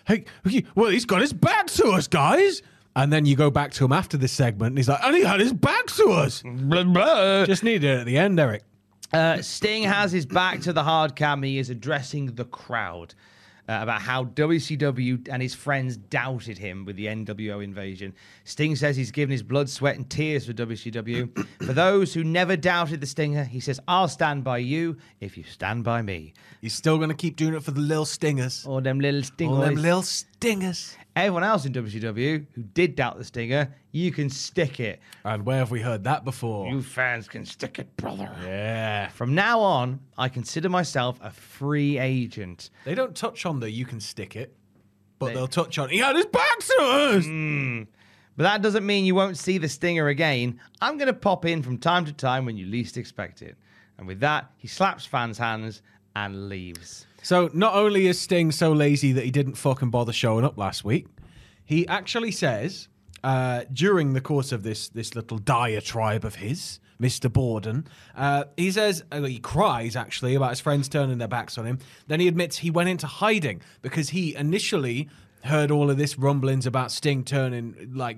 He's got his back to us, guys. And then you go back to him after this segment, and he's like, and he had his back to us. Blah, blah. Just needed it at the end, Eric. Sting has his back to the hard cam. He is addressing the crowd about how WCW and his friends doubted him with the NWO invasion. Sting says he's given his blood, sweat, and tears for WCW. For those who never doubted the Stinger, he says, I'll stand by you if you stand by me. He's still going to keep doing it for the little stingers. All them little stingers. All them little stingers. Everyone else in WCW who did doubt the Stinger, you can stick it. And where have we heard that before? You fans can stick it, brother. Yeah. From now on, I consider myself a free agent. They don't touch on the you can stick it, but they'll touch on he had his back to us. But that doesn't mean you won't see the Stinger again. I'm going to pop in from time to time when you least expect it. And with that, he slaps fans' hands and leaves. So not only is Sting so lazy that he didn't fucking bother showing up last week, he actually says during the course of this little diatribe of his, Mr. Borden, he says, he cries actually about his friends turning their backs on him. Then he admits he went into hiding because he initially heard all of this rumblings about Sting turning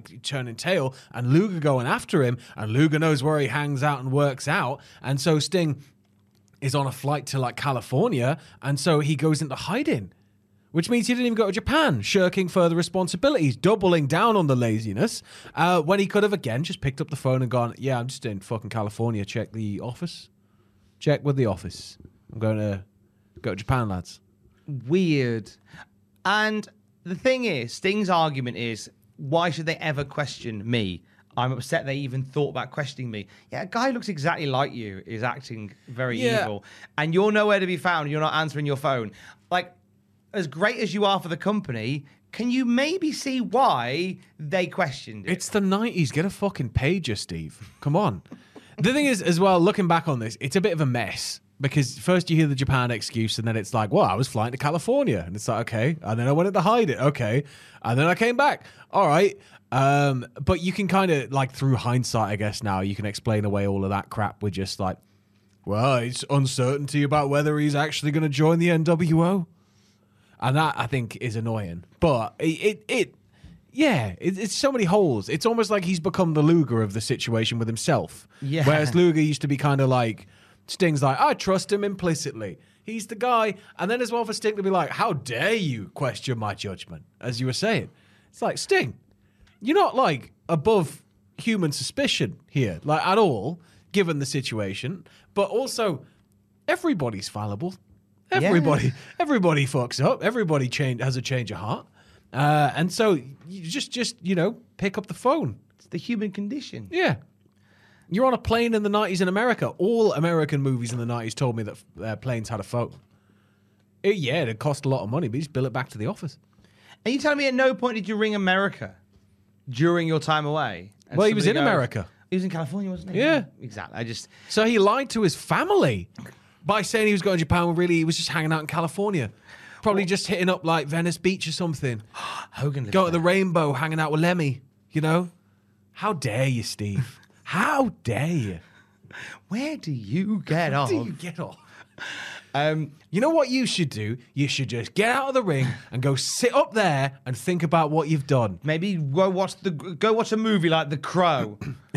tail and Luger going after him, and Luger knows where he hangs out and works out, and so Sting is on a flight to like California, and so he goes into hiding, which means he didn't even go to Japan, shirking further responsibilities, doubling down on the laziness, when he could have again just picked up the phone and gone, yeah, I'm just in fucking California, check the office. Check with the office. I'm going to go to Japan, lads. Weird. And the thing is, Sting's argument is, why should they ever question me? I'm upset they even thought about questioning me. Yeah, a guy who looks exactly like you is acting very evil. And you're nowhere to be found. You're not answering your phone. Like, as great as you are for the company, can you maybe see why they questioned it? It's the 90s. Get a fucking pager, Steve. Come on. The thing is, as well, looking back on this, it's a bit of a mess. Because first you hear the Japan excuse, and then it's like, well, I was flying to California. And it's like, okay. And then I went to hide it. Okay. And then I came back. All right. But you can kind of, like, through hindsight, I guess now, you can explain away all of that crap with just like, well, it's uncertainty about whether he's actually going to join the NWO. And that, I think, is annoying. But it's so many holes. It's almost like he's become the Luger of the situation with himself. Yeah. Whereas Luger used to be kind of like, Sting's like, I trust him implicitly. He's the guy. And then as well for Sting to be like, how dare you question my judgment, as you were saying. It's like, Sting, you're not like above human suspicion here, like at all, given the situation. But also, everybody's fallible. Everybody fucks up. Everybody has a change of heart. And so you just pick up the phone. It's the human condition. Yeah. You're on a plane in the 90s in America. All American movies in the 90s told me that planes had a phone. It cost a lot of money, but you just bill it back to the office. And you telling me at no point did you ring America during your time away? Well, he was in America. He was in California, wasn't he? Yeah. Exactly. So he lied to his family by saying he was going to Japan when really he was just hanging out in California. Probably just hitting up like Venice Beach or something. Hogan lives Go to there. the Rainbow, hanging out with Lemmy, you know? How dare you, Steve? How dare you? Where do you get off? How do you get off? You know what you should do? You should just get out of the ring and go sit up there and think about what you've done. Maybe go watch a movie like The Crow.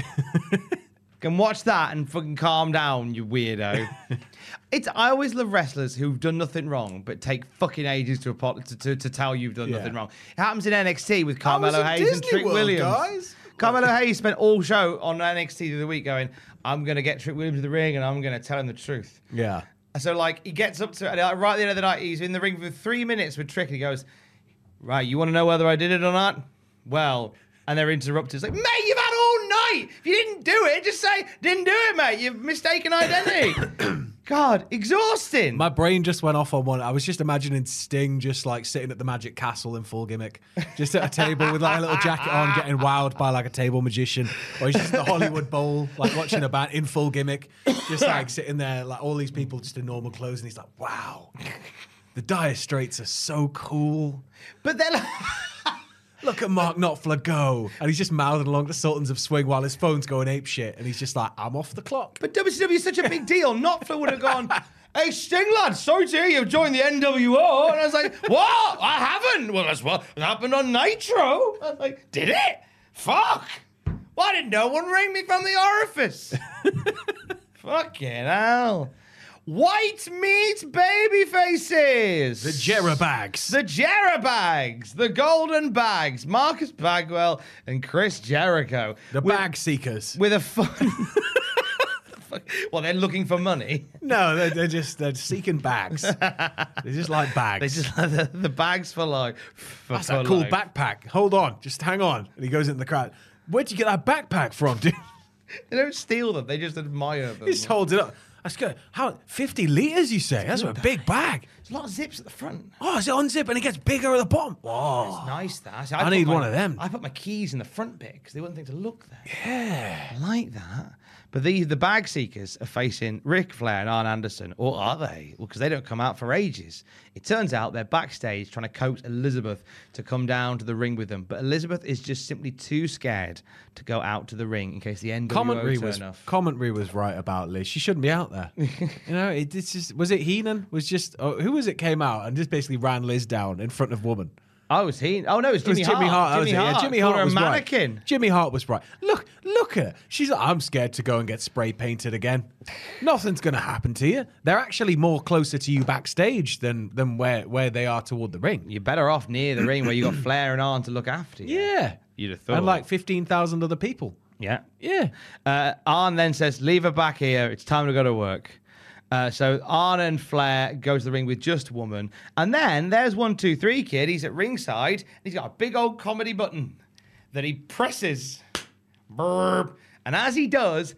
Can watch that and fucking calm down, you weirdo. I always love wrestlers who've done nothing wrong but take fucking ages to tell you've done nothing wrong. It happens in NXT with Carmelo Hayes and Trick Williams. Guys. Carmelo Hayes spent all show on NXT the other week going, I'm going to get Trick Williams to the ring and I'm going to tell him the truth. Yeah. So, like, he gets up to it, and right at the end of the night, he's in the ring for 3 minutes with Trick, and he goes, right, you want to know whether I did it or not? Well, and they're interrupted. It's like, mate, you've had all night. If you didn't do it, just say, didn't do it, mate. You've mistaken identity. God, exhausting. My brain just went off on one. I was just imagining Sting just like sitting at the Magic Castle in full gimmick, just at a table with like a little jacket on, getting wowed by like a table magician, or he's just at the Hollywood Bowl, like watching a band in full gimmick, just like sitting there, like all these people just in normal clothes, and he's like, wow, the Dire Straits are so cool. But then... Look at Mark Knopfler go. And he's just mouthing along to Sultans of Swing while his phone's going apeshit. And he's just like, I'm off the clock. But WCW is such a big deal. Knopfler would have gone, hey, Sting, lad, sorry to hear you've joined the NWO. And I was like, what? I haven't. Well, that's what happened on Nitro. I was like, did it? Fuck. Why did no one ring me from the orifice? Fucking hell. White meat baby faces. The Jerabags. The Jerabags. The Golden Bags. Marcus Bagwell and Chris Jericho. The Bag Seekers. With a fun... Well, they're looking for money. No, they're seeking bags. They just like bags. They just like the bags for life. That's a cool backpack. Hold on. Just hang on. And he goes into the crowd. Where'd you get that backpack from, dude? They don't steal them. They just admire them. He just holds it up. That's good. How 50 litres, you say? That's a big bag. There's a lot of zips at the front. Oh, it's unzip and it gets bigger at the bottom. Oh, it's nice, that. I need one of them. I put my keys in the front bit because they wouldn't think to look there. Yeah. I like that. But the Bag Seekers are facing Ric Flair and Arn Anderson, or are they? Well, because they don't come out for ages. It turns out they're backstage trying to coax Elizabeth to come down to the ring with them. But Elizabeth is just simply too scared to go out to the ring in case the NWO turn off. Commentary was right about Liz. She shouldn't be out there. You know, it's just, was it Heenan? Who was it came out and just basically ran Liz down in front of woman? Oh, it was he? Oh, no, it was Jimmy Hart. Jimmy Hart was a mannequin. Right. Jimmy Hart was right. Look at her. She's like, I'm scared to go and get spray painted again. Nothing's going to happen to you. They're actually more closer to you backstage than where they are toward the ring. You're better off near the ring where you got Flair and Arn to look after you. Yeah. You'd have thought. And like 15,000 other people. Yeah. Yeah. Arn then says, leave her back here. It's time to go to work. So Arn and Flair go to the ring with just a woman. And then there's 1, 2, 3 kid. He's at ringside. And he's got a big old comedy button that he presses. Burp. And as he does,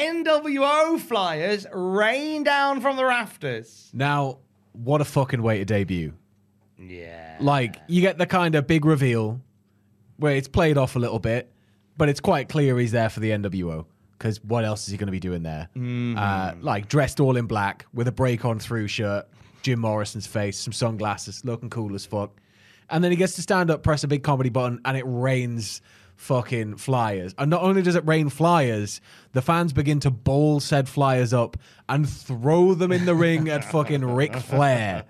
NWO flyers rain down from the rafters. Now, what a fucking way to debut. Yeah. Like, you get the kind of big reveal where it's played off a little bit, but it's quite clear he's there for the NWO. Because what else is he going to be doing there? Mm-hmm. Like dressed all in black with a break-on-through shirt, Jim Morrison's face, some sunglasses, looking cool as fuck. And then he gets to stand up, press a big comedy button, and it rains fucking flyers. And not only does it rain flyers, the fans begin to bowl said flyers up and throw them in the ring at fucking Ric Flair.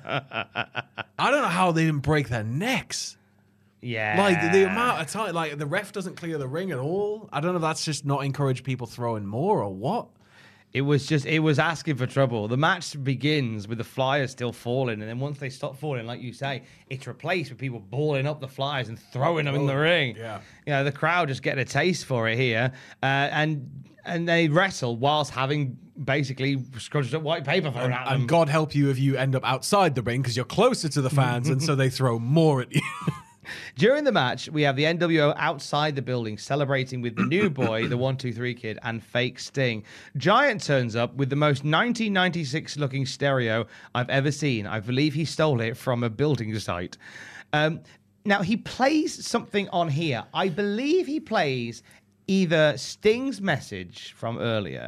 I don't know how they didn't break their necks. Yeah. Like, the amount of time, like, the ref doesn't clear the ring at all. I don't know if that's just not encourage people throwing more or what. It was asking for trouble. The match begins with the flyers still falling, and then once they stop falling, like you say, it's replaced with people balling up the flyers and throwing them in the ring. Yeah. You know, the crowd just getting a taste for it here. And they wrestle whilst having basically scrunched up white paper thrown at them. And God help you if you end up outside the ring because you're closer to the fans, and so they throw more at you. During the match, we have the NWO outside the building celebrating with the new boy, the 1, 2, 3 kid, and fake Sting. Giant turns up with the most 1996 looking stereo I've ever seen. I believe he stole it from a building site. Now, he plays something on here. I believe he plays either Sting's message from earlier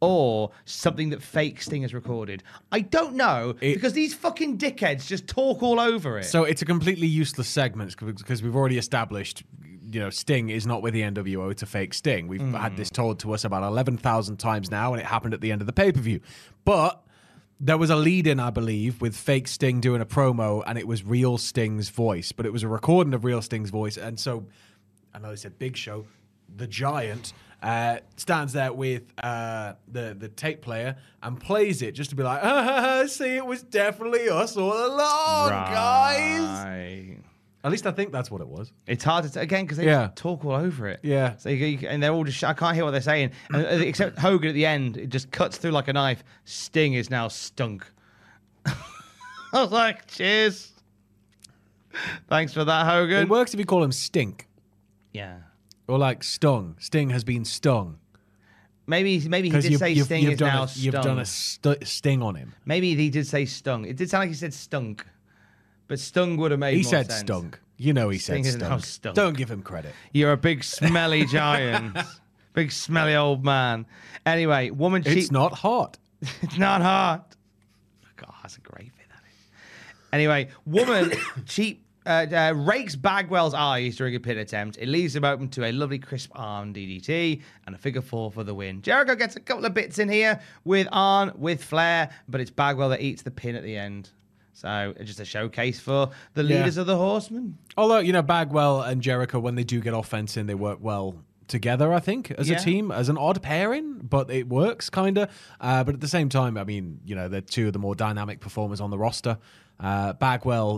or something that fake Sting has recorded. I don't know, because these fucking dickheads just talk all over it. So it's a completely useless segment because we've already established, Sting is not with the NWO, it's a fake Sting. We've had this told to us about 11,000 times now, and it happened at the end of the pay-per-view. But there was a lead-in, I believe, with fake Sting doing a promo, and it was real Sting's voice, but it was a recording of real Sting's voice. And so, I know they said Big Show, the Giant, stands there with the tape player and plays it just to be like, see, it was definitely us all along, guys. At least I think that's what it was. It's hard to again because they just talk all over it. Yeah, so and they're all just. I can't hear what they're saying, except Hogan at the end. It just cuts through like a knife. Sting is now stunk. I was like, cheers. Thanks for that, Hogan. It works if you call him Stink. Yeah. Or like stung. Sting has been stung. Maybe he did say Sting is now stung. You've done a sting on him. Maybe he did say stung. It did sound like he said stunk. But stung would have made more sense. He said stunk. You know he said stunk. Don't give him credit. You're a big smelly giant. Big smelly old man. Anyway, woman cheap. It's not hot. It's not hot. God, that's a great bit, that is. Anyway, woman cheap. Rakes Bagwell's eyes during a pin attempt. It leaves him open to a lovely crisp arm DDT and a figure 4 for the win. Jericho gets a couple of bits in here with Arn, with Flair, but it's Bagwell that eats the pin at the end. So just a showcase for the leaders of the Horsemen. Although, Bagwell and Jericho, when they do get offense in, they work well together, I think, as a team, as an odd pairing, but it works, kind of. But at the same time, I mean, they're two of the more dynamic performers on the roster. Bagwell,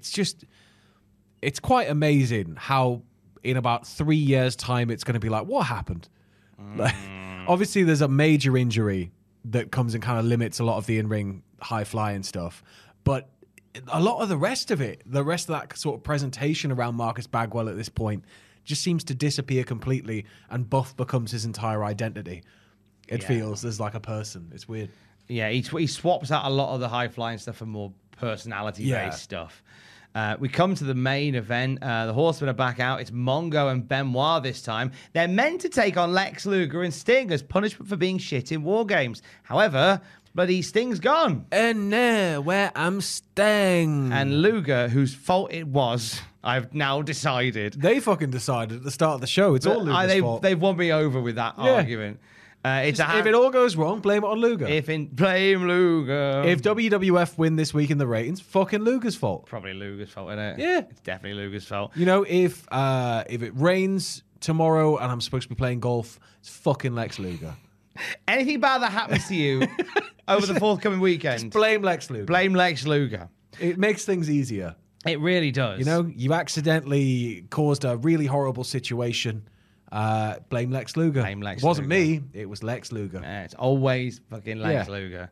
it's quite amazing how in about 3 years' time it's going to be like, what happened? Like, obviously, there's a major injury that comes and kind of limits a lot of the in-ring high-flying stuff. But a lot of the rest of it, the rest of that sort of presentation around Marcus Bagwell at this point just seems to disappear completely, and Buff becomes his entire identity. It feels as like a person. It's weird. Yeah, he swaps out a lot of the high-flying stuff for more personality-based stuff. We come to the main event. The Horsemen are back out. It's Mongo and Benoit this time. They're meant to take on Lex Luger and Sting as punishment for being shit in War Games. However, bloody Sting's gone. And now, where I'm Sting. And Luger, whose fault it was, I've now decided. They fucking decided at the start of the show. It's all Luger's fault. They've won me over with that argument. If it all goes wrong, blame it on Luger. Blame Luger. If WWF win this week in the ratings, fucking Luger's fault. Probably Luger's fault, isn't it? Yeah. It's definitely Luger's fault. If it rains tomorrow and I'm supposed to be playing golf, it's fucking Lex Luger. Anything bad that happens to you over the forthcoming weekend, just blame Lex Luger. Blame Lex Luger. It makes things easier. It really does. You accidentally caused a really horrible situation. Blame Lex Luger. It wasn't me. It was Lex Luger. It's always fucking Lex Luger.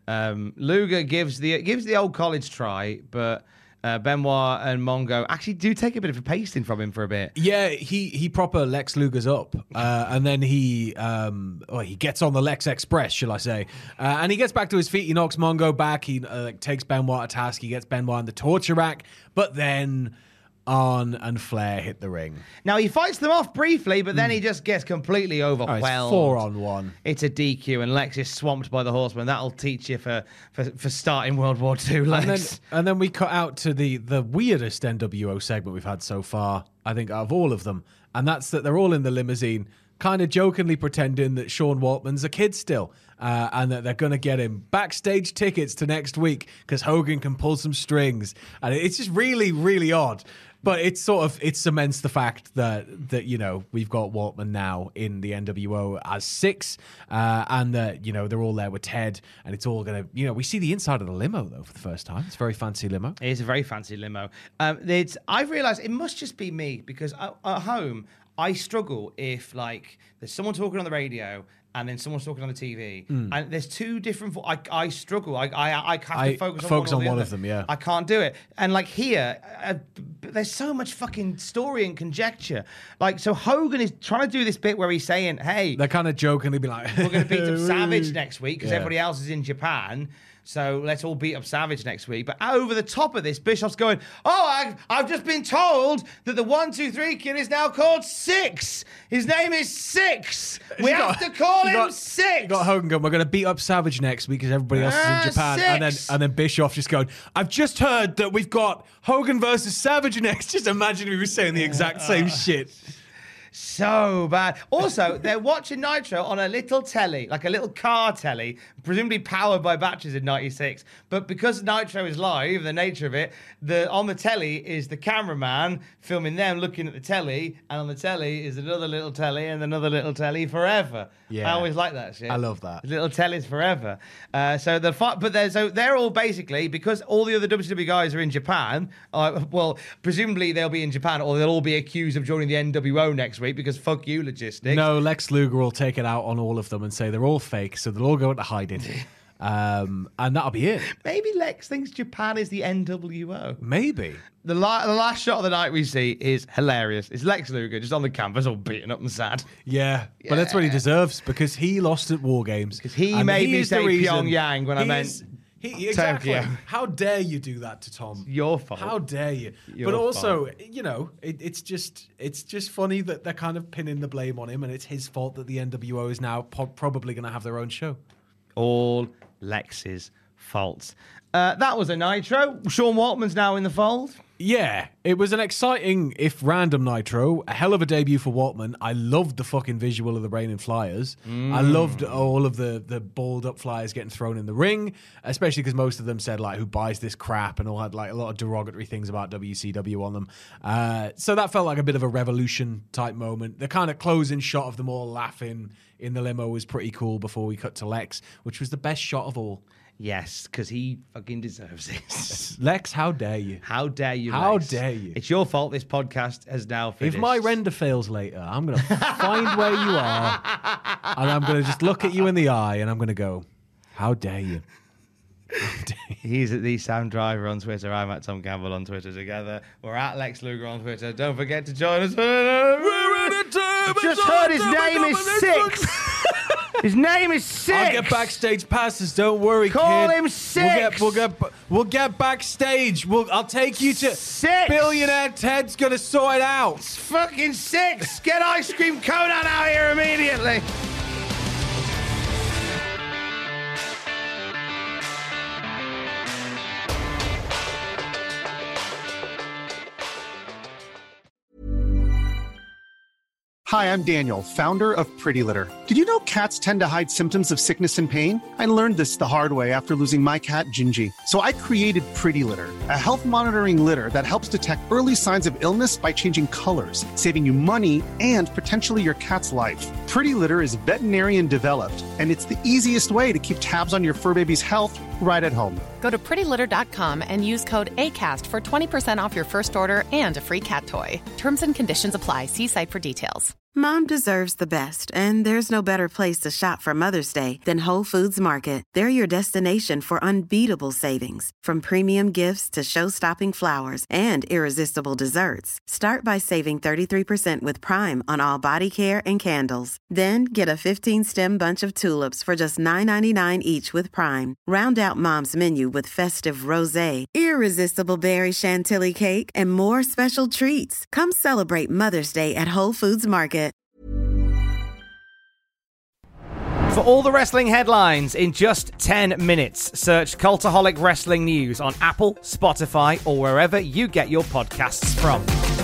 Luger gives the old college try, but Benoit and Mongo actually do take a bit of a pasting from him for a bit. Yeah, he proper Lex Luger's up, and then he gets on the Lex Express, shall I say? And he gets back to his feet. He knocks Mongo back. He takes Benoit to task. He gets Benoit in the torture rack, but then Arn and Flair hit the ring. Now, he fights them off briefly, but then he just gets completely overwhelmed. It's 4-on-1. It's a DQ, and Lex is swamped by the Horsemen. That'll teach you for starting World War II, Lex. And then we cut out to the weirdest NWO segment we've had so far, I think, out of all of them. And that's that they're all in the limousine, kind of jokingly pretending that Sean Waltman's a kid still, and that they're going to get him backstage tickets to next week because Hogan can pull some strings. And it's just really, really odd. But it cements the fact that we've got Waltman now in the NWO as 6, and that they're all there with Ted, and it's all gonna we see the inside of the limo though for the first time. It's a very fancy limo. It is a very fancy limo. I've realised it must just be me because at home I struggle if there's someone talking on the radio and then someone's talking on the TV, and there's two different. I struggle. I have to focus on one of them. Yeah, I can't do it. And here, there's so much fucking story and conjecture. So Hogan is trying to do this bit where he's saying, "Hey," they're kind of jokingly be like, "We're going to beat up Savage next week because everybody else is in Japan." So let's all beat up Savage next week. But over the top of this, Bischoff's going, I've just been told that the 1, 2, 3 kid is now called 6. His name is 6. We have to call Call him 6. You got Hogan going, we're going to beat up Savage next week because everybody else is in Japan. 6. And then Bischoff just going, I've just heard that we've got Hogan versus Savage next. Just imagine we were saying the exact same shit. So bad. Also, they're watching Nitro on a little telly, like a little car telly, presumably powered by batteries in 96. But because Nitro is live, the nature of it, on the telly is the cameraman filming them looking at the telly, and on the telly is another little telly and another little telly forever. Yeah. I always like that shit. I love that. Little tellies forever. So they're all basically, because all the other WCW guys are in Japan. Well, presumably they'll be in Japan, or they'll all be accused of joining the NWO next week because fuck you, logistics. No, Lex Luger will take it out on all of them and say they're all fake, so they'll all go into hiding. And that'll be it. Maybe Lex thinks Japan is the NWO. Maybe. The last shot of the night we see is hilarious. It's Lex Luger just on the canvas, all beaten up and sad. Yeah, but that's what he deserves because he lost at War Games. Because he made me say Pyongyang when I meant exactly. Tokyo. How dare you do that to Tom? Your fault. How dare you? Your but also, fault. you know, it's just funny that they're kind of pinning the blame on him, and it's his fault that the NWO is now probably going to have their own show. All Lex's fault. That was a Nitro. Sean Waltman's now in the fold. Yeah, it was an exciting, if random Nitro. A hell of a debut for Waltman. I loved the fucking visual of the Reigning Flyers. I loved all of the balled up flyers getting thrown in the ring, especially because most of them said, like, who buys this crap, and all had, like, a lot of derogatory things about WCW on them. So that felt like a bit of a revolution type moment. The kind of closing shot of them all laughing in the limo was pretty cool before we cut to Lex, which was the best shot of all. Yes, because he fucking deserves it. Lex, how dare you? How dare you, How Lex? dare you? It's your fault this podcast has now finished. If my render fails later, I'm going to find where you are, and I'm going to just look at you in the eye, and I'm going to go, how dare you? How dare you? He's at the Sam Driver on Twitter. I'm at Tom Campbell on Twitter together. We're at Lex Luger on Twitter. Don't forget to join us. Just heard his name is 6. His name is 6. I'll get backstage passes. Don't worry, Call kid. him 6. We'll get backstage. I'll take you to 6. Billionaire Ted's gonna sort it out. It's fucking 6. Get Ice Cream Conan out here immediately. Hi, I'm Daniel, founder of Pretty Litter. Did you know cats tend to hide symptoms of sickness and pain? I learned this the hard way after losing my cat, Gingy. So I created Pretty Litter, a health monitoring litter that helps detect early signs of illness by changing colors, saving you money and potentially your cat's life. Pretty Litter is veterinarian developed, and it's the easiest way to keep tabs on your fur baby's health right at home. Go to prettylitter.com and use code ACAST for 20% off your first order and a free cat toy. Terms and conditions apply. See site for details. Mom deserves the best, and there's no better place to shop for Mother's Day than Whole Foods Market. They're your destination for unbeatable savings, from premium gifts to show-stopping flowers and irresistible desserts. Start by saving 33% with Prime on all body care and candles. Then get a 15-stem bunch of tulips for just $9.99 each with Prime. Round out Mom's menu with festive rosé, irresistible berry chantilly cake, and more special treats. Come celebrate Mother's Day at Whole Foods Market. For all the wrestling headlines in just 10 minutes, search Cultaholic Wrestling News on Apple, Spotify, or wherever you get your podcasts from.